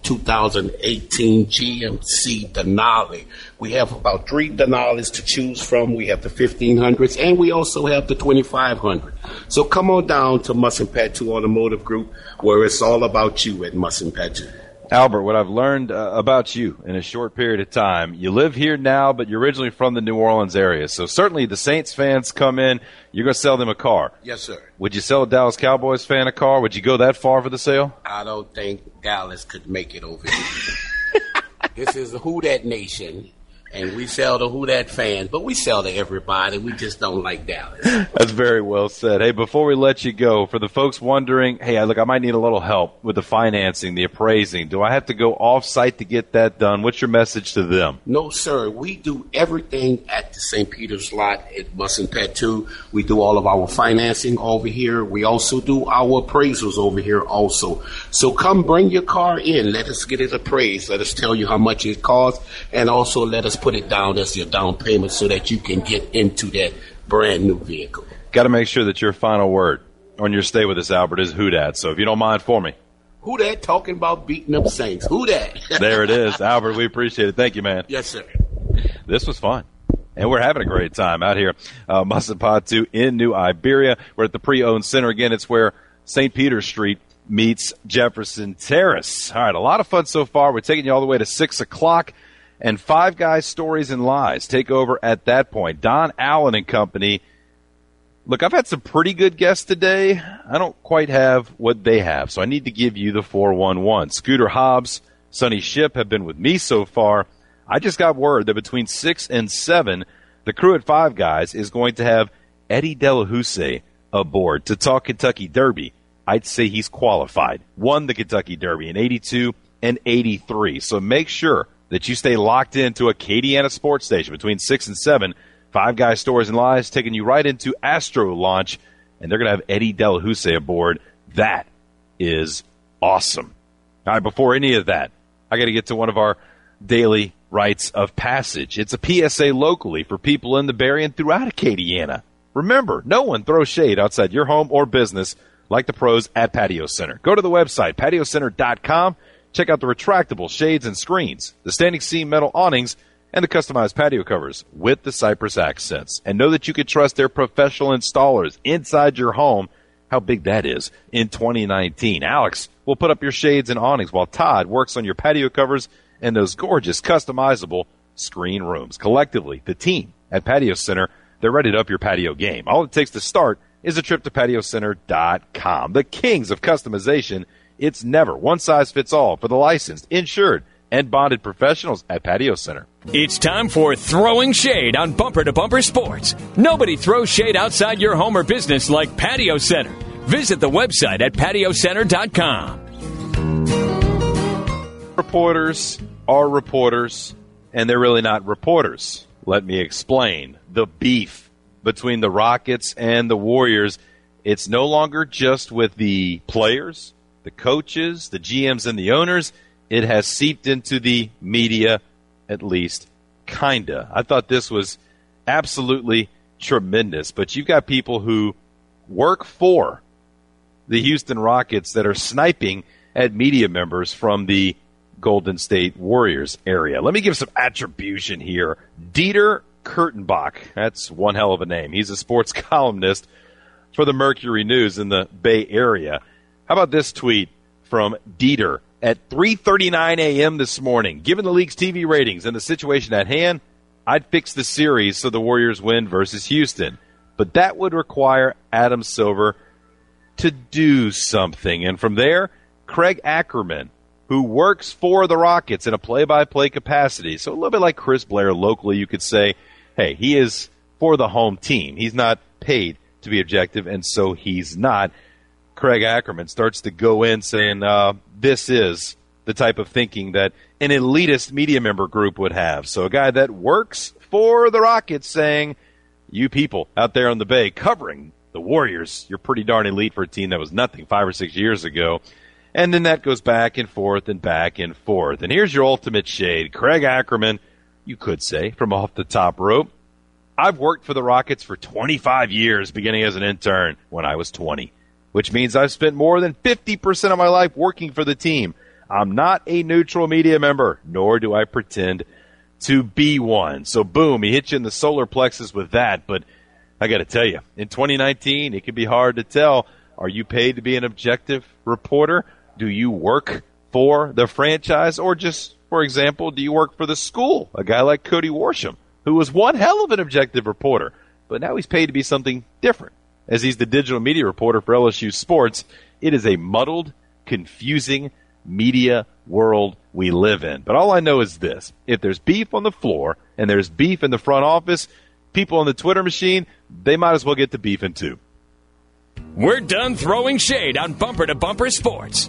2018 GMC Denali. We have about 3 Denalis to choose from. We have the 1500s, and we also have the 2500. So come on down to Musset Patu Automotive Group, where it's all about you at Musset Patu. Albert, what I've learned about you in a short period of time, you live here now, but you're originally from the New Orleans area. So certainly the Saints fans come in, you're going to sell them a car. Yes, sir. Would you sell a Dallas Cowboys fan a car? Would you go that far for the sale? I don't think Dallas could make it over here. This is the Who Dat Nation, and we sell to Who Dat fans, but we sell to everybody. We just don't like Dallas. That's very well said. Hey, before we let you go, for the folks wondering, hey, look, I might need a little help with the financing, the appraising. Do I have to go off-site to get that done? What's your message to them? No, sir. We do everything at the St. Peter's lot at Musset Patu. We do all of our financing over here. We also do our appraisals over here also. So come bring your car in. Let us get it appraised. Let us tell you how much it costs, and also let us put it down as your down payment so that you can get into that brand new vehicle. Got to make sure that your final word on your stay with us, Albert, is who dat. So if you don't mind for me. Who dat talking about beating up Saints? Who dat? There it is. Albert, we appreciate it. Thank you, man. Yes, sir. This was fun. And we're having a great time out here. Musset Patu in New Iberia. We're at the pre-owned center. Again, it's where St. Peter Street meets Jefferson Terrace. All right, a lot of fun so far. We're taking you all the way to 6 o'clock. And Five Guys Stories and Lies take over at that point. Don Allen and company. Look, I've had some pretty good guests today. I don't quite have what they have, so I need to give you the 411. Scooter Hobbs, Sonny Ship have been with me so far. I just got word that between 6 and 7, the crew at Five Guys is going to have Eddie Delahousse aboard to talk Kentucky Derby. I'd say he's qualified. Won the Kentucky Derby in 82 and 83. So make sure that you stay locked into Acadiana Sports Station between 6 and 7. Five Guys Stories and Lies taking you right into Astro Launch, and they're going to have Eddie Delahousse aboard. That is awesome. All right, before any of that, I got to get to one of our daily rites of passage. It's a PSA locally for people in the Berry and throughout Acadiana. Remember, no one throws shade outside your home or business like the pros at Patio Center. Go to the website, patiocenter.com. Check out the retractable shades and screens, the standing seam metal awnings, and the customized patio covers with the Cypress accents. And know that you can trust their professional installers inside your home. How big that is in 2019. Alex will put up your shades and awnings while Todd works on your patio covers and those gorgeous customizable screen rooms. Collectively, the team at Patio Center, they're ready to up your patio game. All it takes to start is a trip to patiocenter.com. The kings of customization. It's never one size fits all for the licensed, insured, and bonded professionals at Patio Center. It's time for Throwing Shade on Bumper to Bumper Sports. Nobody throws shade outside your home or business like Patio Center. Visit the website at patiocenter.com. Reporters are reporters, and they're really not reporters. Let me explain. The beef between the Rockets and the Warriors, it's no longer just with the players, the coaches, the GMs, and the owners. It has seeped into the media, at least, kinda. I thought this was absolutely tremendous. But you've got people who work for the Houston Rockets that are sniping at media members from the Golden State Warriors area. Let me give some attribution here. Dieter Kurtenbach, that's one hell of a name. He's a sports columnist for the Mercury News in the Bay Area. How about this tweet from Dieter? At 3:39 a.m. this morning, given the league's TV ratings and the situation at hand, I'd fix the series so the Warriors win versus Houston. But that would require Adam Silver to do something. And from there, Craig Ackerman, who works for the Rockets in a play-by-play capacity, so a little bit like Chris Blair locally, you could say, hey, he is for the home team. He's not paid to be objective, and so he's not. Craig Ackerman starts to go in saying this is the type of thinking that an elitist media member group would have. So a guy that works for the Rockets saying, you people out there on the Bay covering the Warriors, you're pretty darn elite for a team that was nothing 5 or 6 years ago. And then that goes back and forth and back and forth. And here's your ultimate shade. Craig Ackerman, you could say, from off the top rope, I've worked for the Rockets for 25 years, beginning as an intern when I was 20. Which means I've spent more than 50% of my life working for the team. I'm not a neutral media member, nor do I pretend to be one. So boom, he hits you in the solar plexus with that. But I got to tell you, in 2019, it can be hard to tell. Are you paid to be an objective reporter? Do you work for the franchise? Or just, for example, do you work for the school? A guy like Cody Worsham, who was one hell of an objective reporter, but now he's paid to be something different. As he's the digital media reporter for LSU Sports, it is a muddled, confusing media world we live in. But all I know is this. If there's beef on the floor and there's beef in the front office, people on the Twitter machine, they might as well get to beefing too. We're done throwing shade on Bumper to Bumper Sports.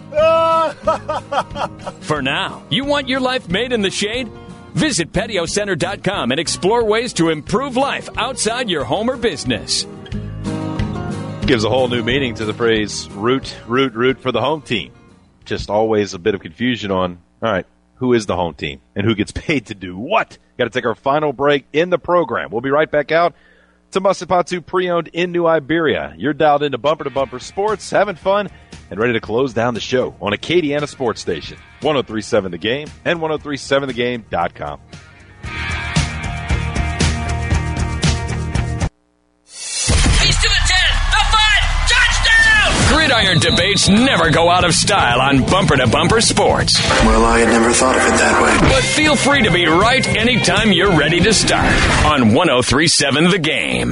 For now, you want your life made in the shade? Visit patiocenter.com and explore ways to improve life outside your home or business. Gives a whole new meaning to the phrase root for the home team. Just always a bit of confusion on, all right, who is the home team and who gets paid to do what? Got to take our final break in the program. We'll be right back out to Masipatu Pre-Owned in New Iberia. You're dialed into Bumper to Bumper Sports, having fun and ready to close down the show on Acadiana Sports Station, 103.7 The Game and 103.7thegame.com. Gridiron debates never go out of style on Bumper to Bumper Sports. Well, I had never thought of it that way. But feel free to be right anytime you're ready to start on 103.7 The Game.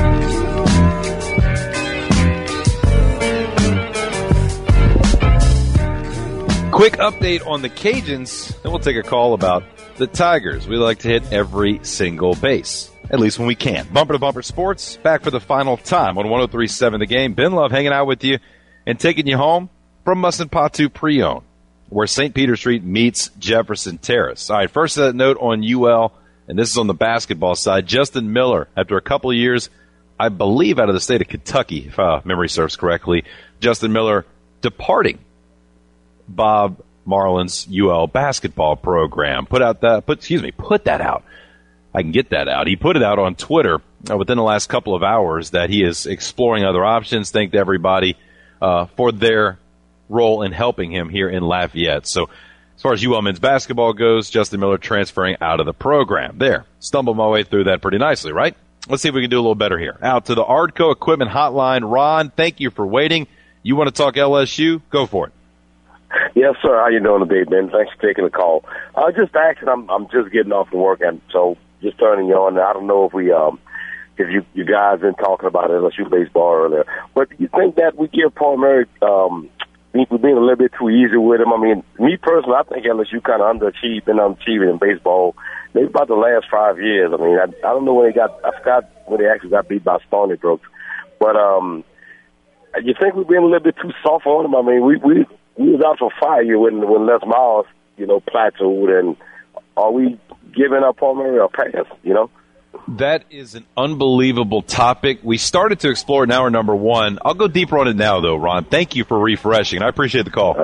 Quick update on the Cajuns, then we'll take a call about the Tigers. We like to hit every single base, at least when we can. Bumper to Bumper Sports, back for the final time on 103.7 The Game. Ben Love hanging out with you and taking you home from Masipatu Pre-Owned, where St. Peter Street meets Jefferson Terrace. All right, first note on UL, and this is on the basketball side. Justin Miller, after a couple of years, I believe out of the state of Kentucky, if memory serves correctly, Justin Miller departing Bob Marlin's UL basketball program. Put that out. I can get that out. He put it out on Twitter within the last couple of hours that he is exploring other options. Thanked everybody for their role in helping him here in Lafayette. So as far as UL men's basketball goes, Justin Miller transferring out of the program. There, stumbled my way through that pretty nicely, right? Let's see if we can do a little better here. Out to the Ardco Equipment Hotline. Ron, thank you for waiting. You want to talk LSU? Go for it. Yes, sir. How you doing today, Ben? Thanks for taking the call. Just asking, I'm just getting off from work, and so just turning you on. I don't know if you guys been talking about LSU baseball earlier, but do you think that we give Paul Murray, we're being a little bit too easy with him? I mean, me personally, I think LSU kind of underachieving in baseball. Maybe about the last 5 years. I mean, I don't know when I forgot when they actually got beat by Stony Brook. But you think we're being a little bit too soft on him? I mean, we was out for fire when Les Miles, plateaued, and are we giving up Paul Murray a pass, That is an unbelievable topic. We started to explore it in hour number one. I'll go deeper on it now, though, Ron. Thank you for refreshing. I appreciate the call.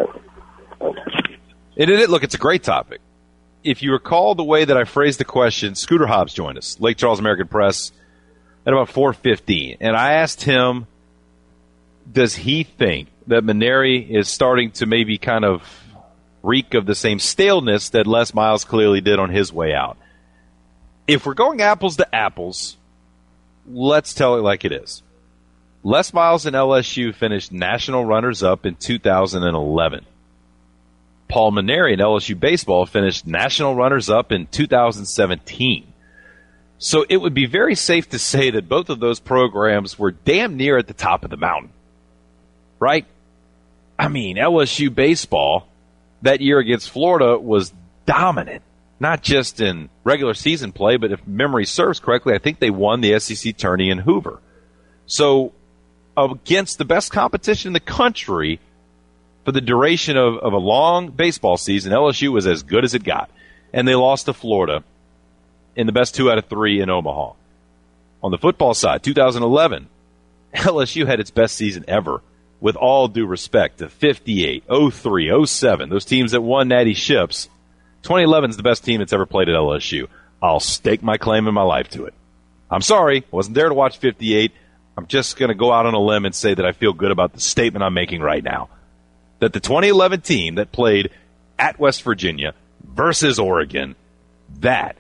Look, it's a great topic. If you recall the way that I phrased the question, Scooter Hobbs joined us, Lake Charles American Press, at about 4:15. And I asked him, does he think that Mainieri is starting to maybe kind of reek of the same staleness that Les Miles clearly did on his way out? If we're going apples to apples, let's tell it like it is. Les Miles and LSU finished national runners-up in 2011. Paul Mainieri and LSU baseball finished national runners-up in 2017. So it would be very safe to say that both of those programs were damn near at the top of the mountain. Right? I mean, LSU baseball that year against Florida was dominant. Not just in regular season play, but if memory serves correctly, I think they won the SEC tourney in Hoover. So against the best competition in the country for the duration of a long baseball season, LSU was as good as it got. And they lost to Florida in the best 2 out of 3 in Omaha. On the football side, 2011, LSU had its best season ever, with all due respect to 58, 03, 07, those teams that won Natty Ships. 2011 is the best team that's ever played at LSU. I'll stake my claim in my life to it. I'm sorry, wasn't there to watch 58. I'm just going to go out on a limb and say that I feel good about the statement I'm making right now. That the 2011 team that played at West Virginia versus Oregon, that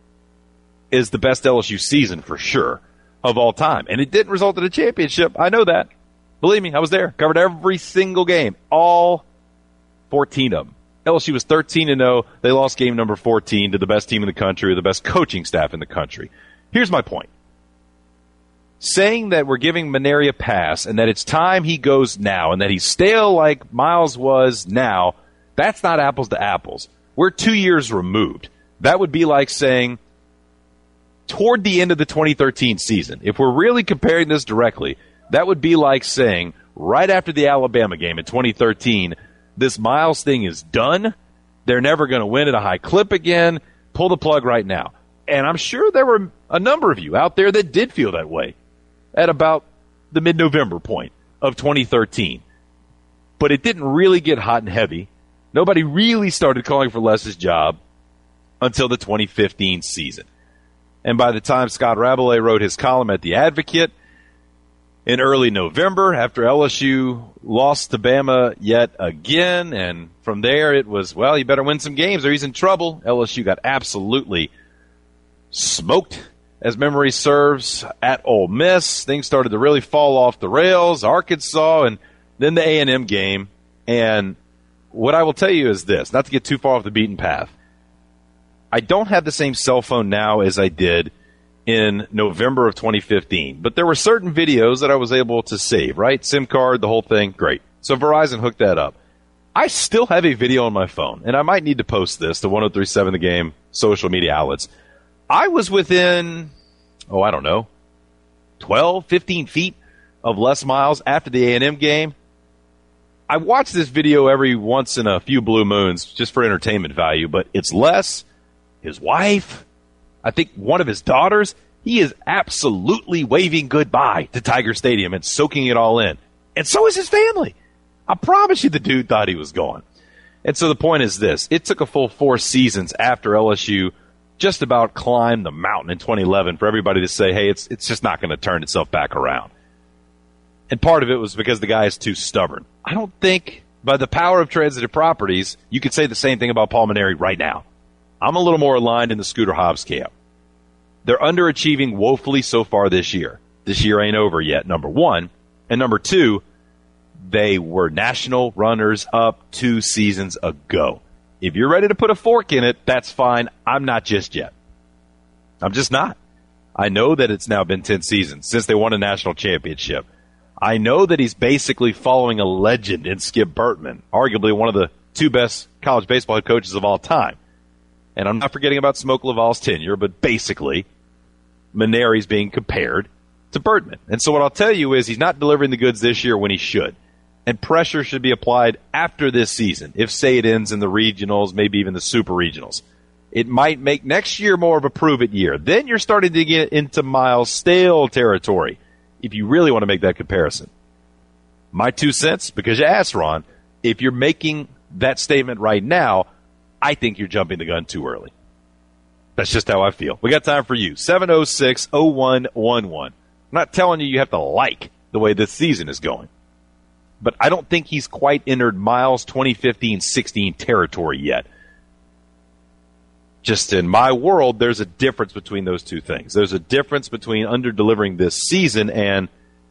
is the best LSU season for sure of all time. And it didn't result in a championship. I know that. Believe me, I was there. Covered every single game. All 14 of them. LSU was 13-0. They lost game number 14 to the best team in the country, or the best coaching staff in the country. Here's my point. Saying that we're giving Mainieri a pass and that it's time he goes now and that he's stale like Miles was now, that's not apples to apples. We're 2 years removed. That would be like saying toward the end of the 2013 season, if we're really comparing this directly, that would be like saying right after the Alabama game in 2013, this Miles thing is done. They're never going to win at a high clip again. Pull the plug right now. And I'm sure there were a number of you out there that did feel that way at about the mid-November point of 2013. But it didn't really get hot and heavy. Nobody really started calling for Les's job until the 2015 season. And by the time Scott Rabelais wrote his column at The Advocate in early November, after LSU lost to Bama yet again, and from there it was, well, you better win some games or he's in trouble. LSU got absolutely smoked, as memory serves, at Ole Miss. Things started to really fall off the rails. Arkansas, and then the A&M game. And what I will tell you is this, not to get too far off the beaten path. I don't have the same cell phone now as I did in November of 2015. But there were certain videos that I was able to save, right? SIM card, the whole thing, great. So Verizon hooked that up. I still have a video on my phone, and I might need to post this to 103.7 The Game social media outlets. I was within, 12, 15 feet of Les Miles after the A&M game. I watch this video every once in a few blue moons just for entertainment value, but it's Les, his wife, I think one of his daughters. He is absolutely waving goodbye to Tiger Stadium and soaking it all in. And so is his family. I promise you the dude thought he was gone. And so the point is this. It took a full 4 seasons after LSU just about climbed the mountain in 2011 for everybody to say, hey, it's just not going to turn itself back around. And part of it was because the guy is too stubborn. I don't think, by the power of transitive properties, you could say the same thing about Paul Mainieri right now. I'm a little more aligned in the Scooter Hobbs camp. They're underachieving woefully so far this year. This year ain't over yet, number one. And number two, they were national runners-up 2 seasons ago. If you're ready to put a fork in it, that's fine. I'm not just yet. I'm just not. I know that it's now been 10 seasons since they won a national championship. I know that he's basically following a legend in Skip Bertman, arguably one of the 2 best college baseball head coaches of all time. And I'm not forgetting about Smoke Laval's tenure, but basically, Mainieri's being compared to Bertman. And so what I'll tell you is he's not delivering the goods this year when he should. And pressure should be applied after this season, if, say, it ends in the regionals, maybe even the super regionals. It might make next year more of a prove-it year. Then you're starting to get into Miles Stale territory, if you really want to make that comparison. My 2 cents, because you asked, Ron, if you're making that statement right now, I think you're jumping the gun too early. That's just how I feel. We got time for you. 706-0111. I'm not telling you have to like the way this season is going. But I don't think he's quite entered Miles 2015-16 territory yet. Just in my world, there's a difference between those two things. There's a difference between under-delivering this season and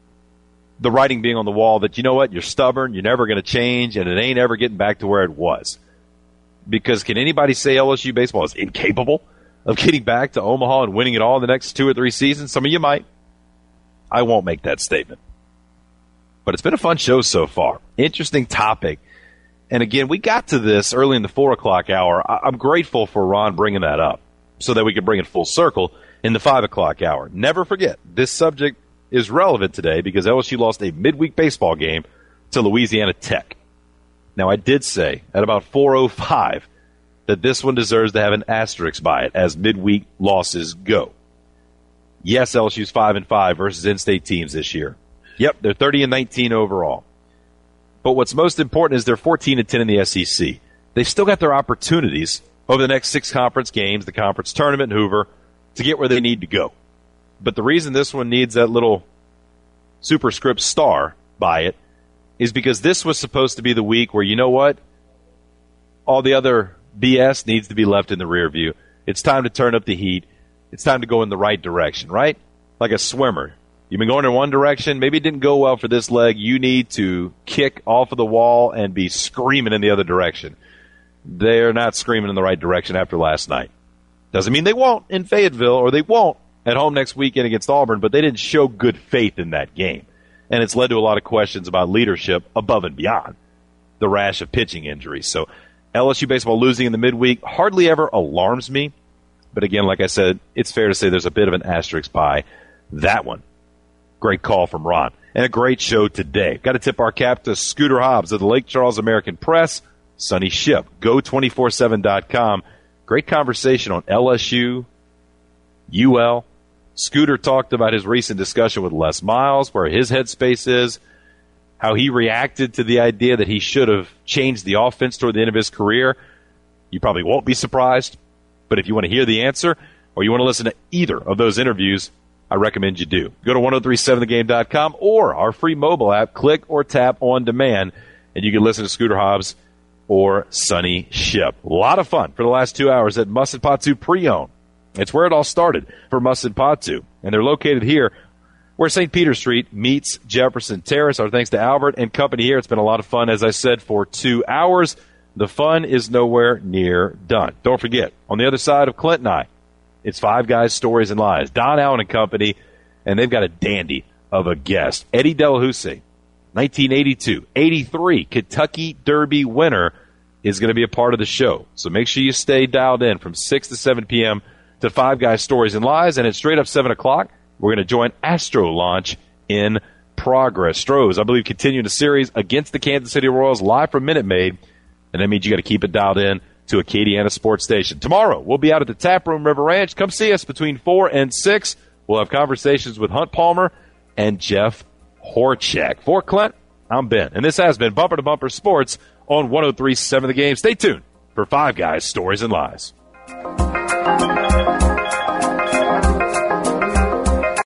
the writing being on the wall that, you know what, you're stubborn, you're never going to change, and it ain't ever getting back to where it was. Because can anybody say LSU baseball is incapable of getting back to Omaha and winning it all in the next 2 or 3 seasons? Some of you might. I won't make that statement. But it's been a fun show so far. Interesting topic. And again, we got to this early in the 4 o'clock hour. I'm grateful for Ron bringing that up so that we could bring it full circle in the 5 o'clock hour. Never forget, this subject is relevant today because LSU lost a midweek baseball game to Louisiana Tech. Now, I did say at about 4:05 that this one deserves to have an asterisk by it as midweek losses go. Yes, LSU's 5-5 versus in-state teams this year. Yep, they're 30-19 overall. But what's most important is they're 14-10 in the SEC. They've still got their opportunities over the next 6 conference games, the conference tournament in Hoover, to get where they need to go. But the reason this one needs that little superscript star by it is because this was supposed to be the week where, you know what? All the other BS needs to be left in the rear view. It's time to turn up the heat. It's time to go in the right direction, right? Like a swimmer. You've been going in one direction. Maybe it didn't go well for this leg. You need to kick off of the wall and be screaming in the other direction. They're not screaming in the right direction after last night. Doesn't mean they won't in Fayetteville or they won't at home next weekend against Auburn, but they didn't show good faith in that game. And it's led to a lot of questions about leadership above and beyond the rash of pitching injuries. So LSU baseball losing in the midweek hardly ever alarms me. But again, like I said, it's fair to say there's a bit of an asterisk by that one. Great call from Ron. And a great show today. Got to tip our cap to Scooter Hobbs of the Lake Charles American Press, Sonny Ship, Go247.com. Great conversation on LSU, UL. Scooter talked about his recent discussion with Les Miles, where his headspace is, how he reacted to the idea that he should have changed the offense toward the end of his career. You probably won't be surprised, but if you want to hear the answer or you want to listen to either of those interviews, I recommend you do. Go to 1037thegame.com or our free mobile app. Click or tap on demand, and you can listen to Scooter Hobbs or Sonny Ship. A lot of fun for the last 2 hours at Musset Patu Pre-Owned. It's where it all started for Musset Patu, and they're located here where St. Peter Street meets Jefferson Terrace. Our thanks to Albert and company here. It's been a lot of fun, as I said, for 2 hours. The fun is nowhere near done. Don't forget, on the other side of Clint and I, it's Five Guys, Stories, and Lies. Don Allen and company, and they've got a dandy of a guest. Eddie Delahousie, 1982, 83 Kentucky Derby winner, is going to be a part of the show. So make sure you stay dialed in from 6 to 7 p.m. to Five Guys, Stories, and Lies. And at straight up 7 o'clock, we're going to join Astro Launch in progress. Stros, I believe, continuing the series against the Kansas City Royals live from Minute Maid. And that means you got to keep it dialed in to Acadiana Sports Station. Tomorrow, we'll be out at the Tap Room River Ranch. Come see us between 4 and 6. We'll have conversations with Hunt Palmer and Jeff Horchak. For Clint, I'm Ben. And this has been Bumper to Bumper Sports on 103.7 The Game. Stay tuned for Five Guys, Stories, and Lies.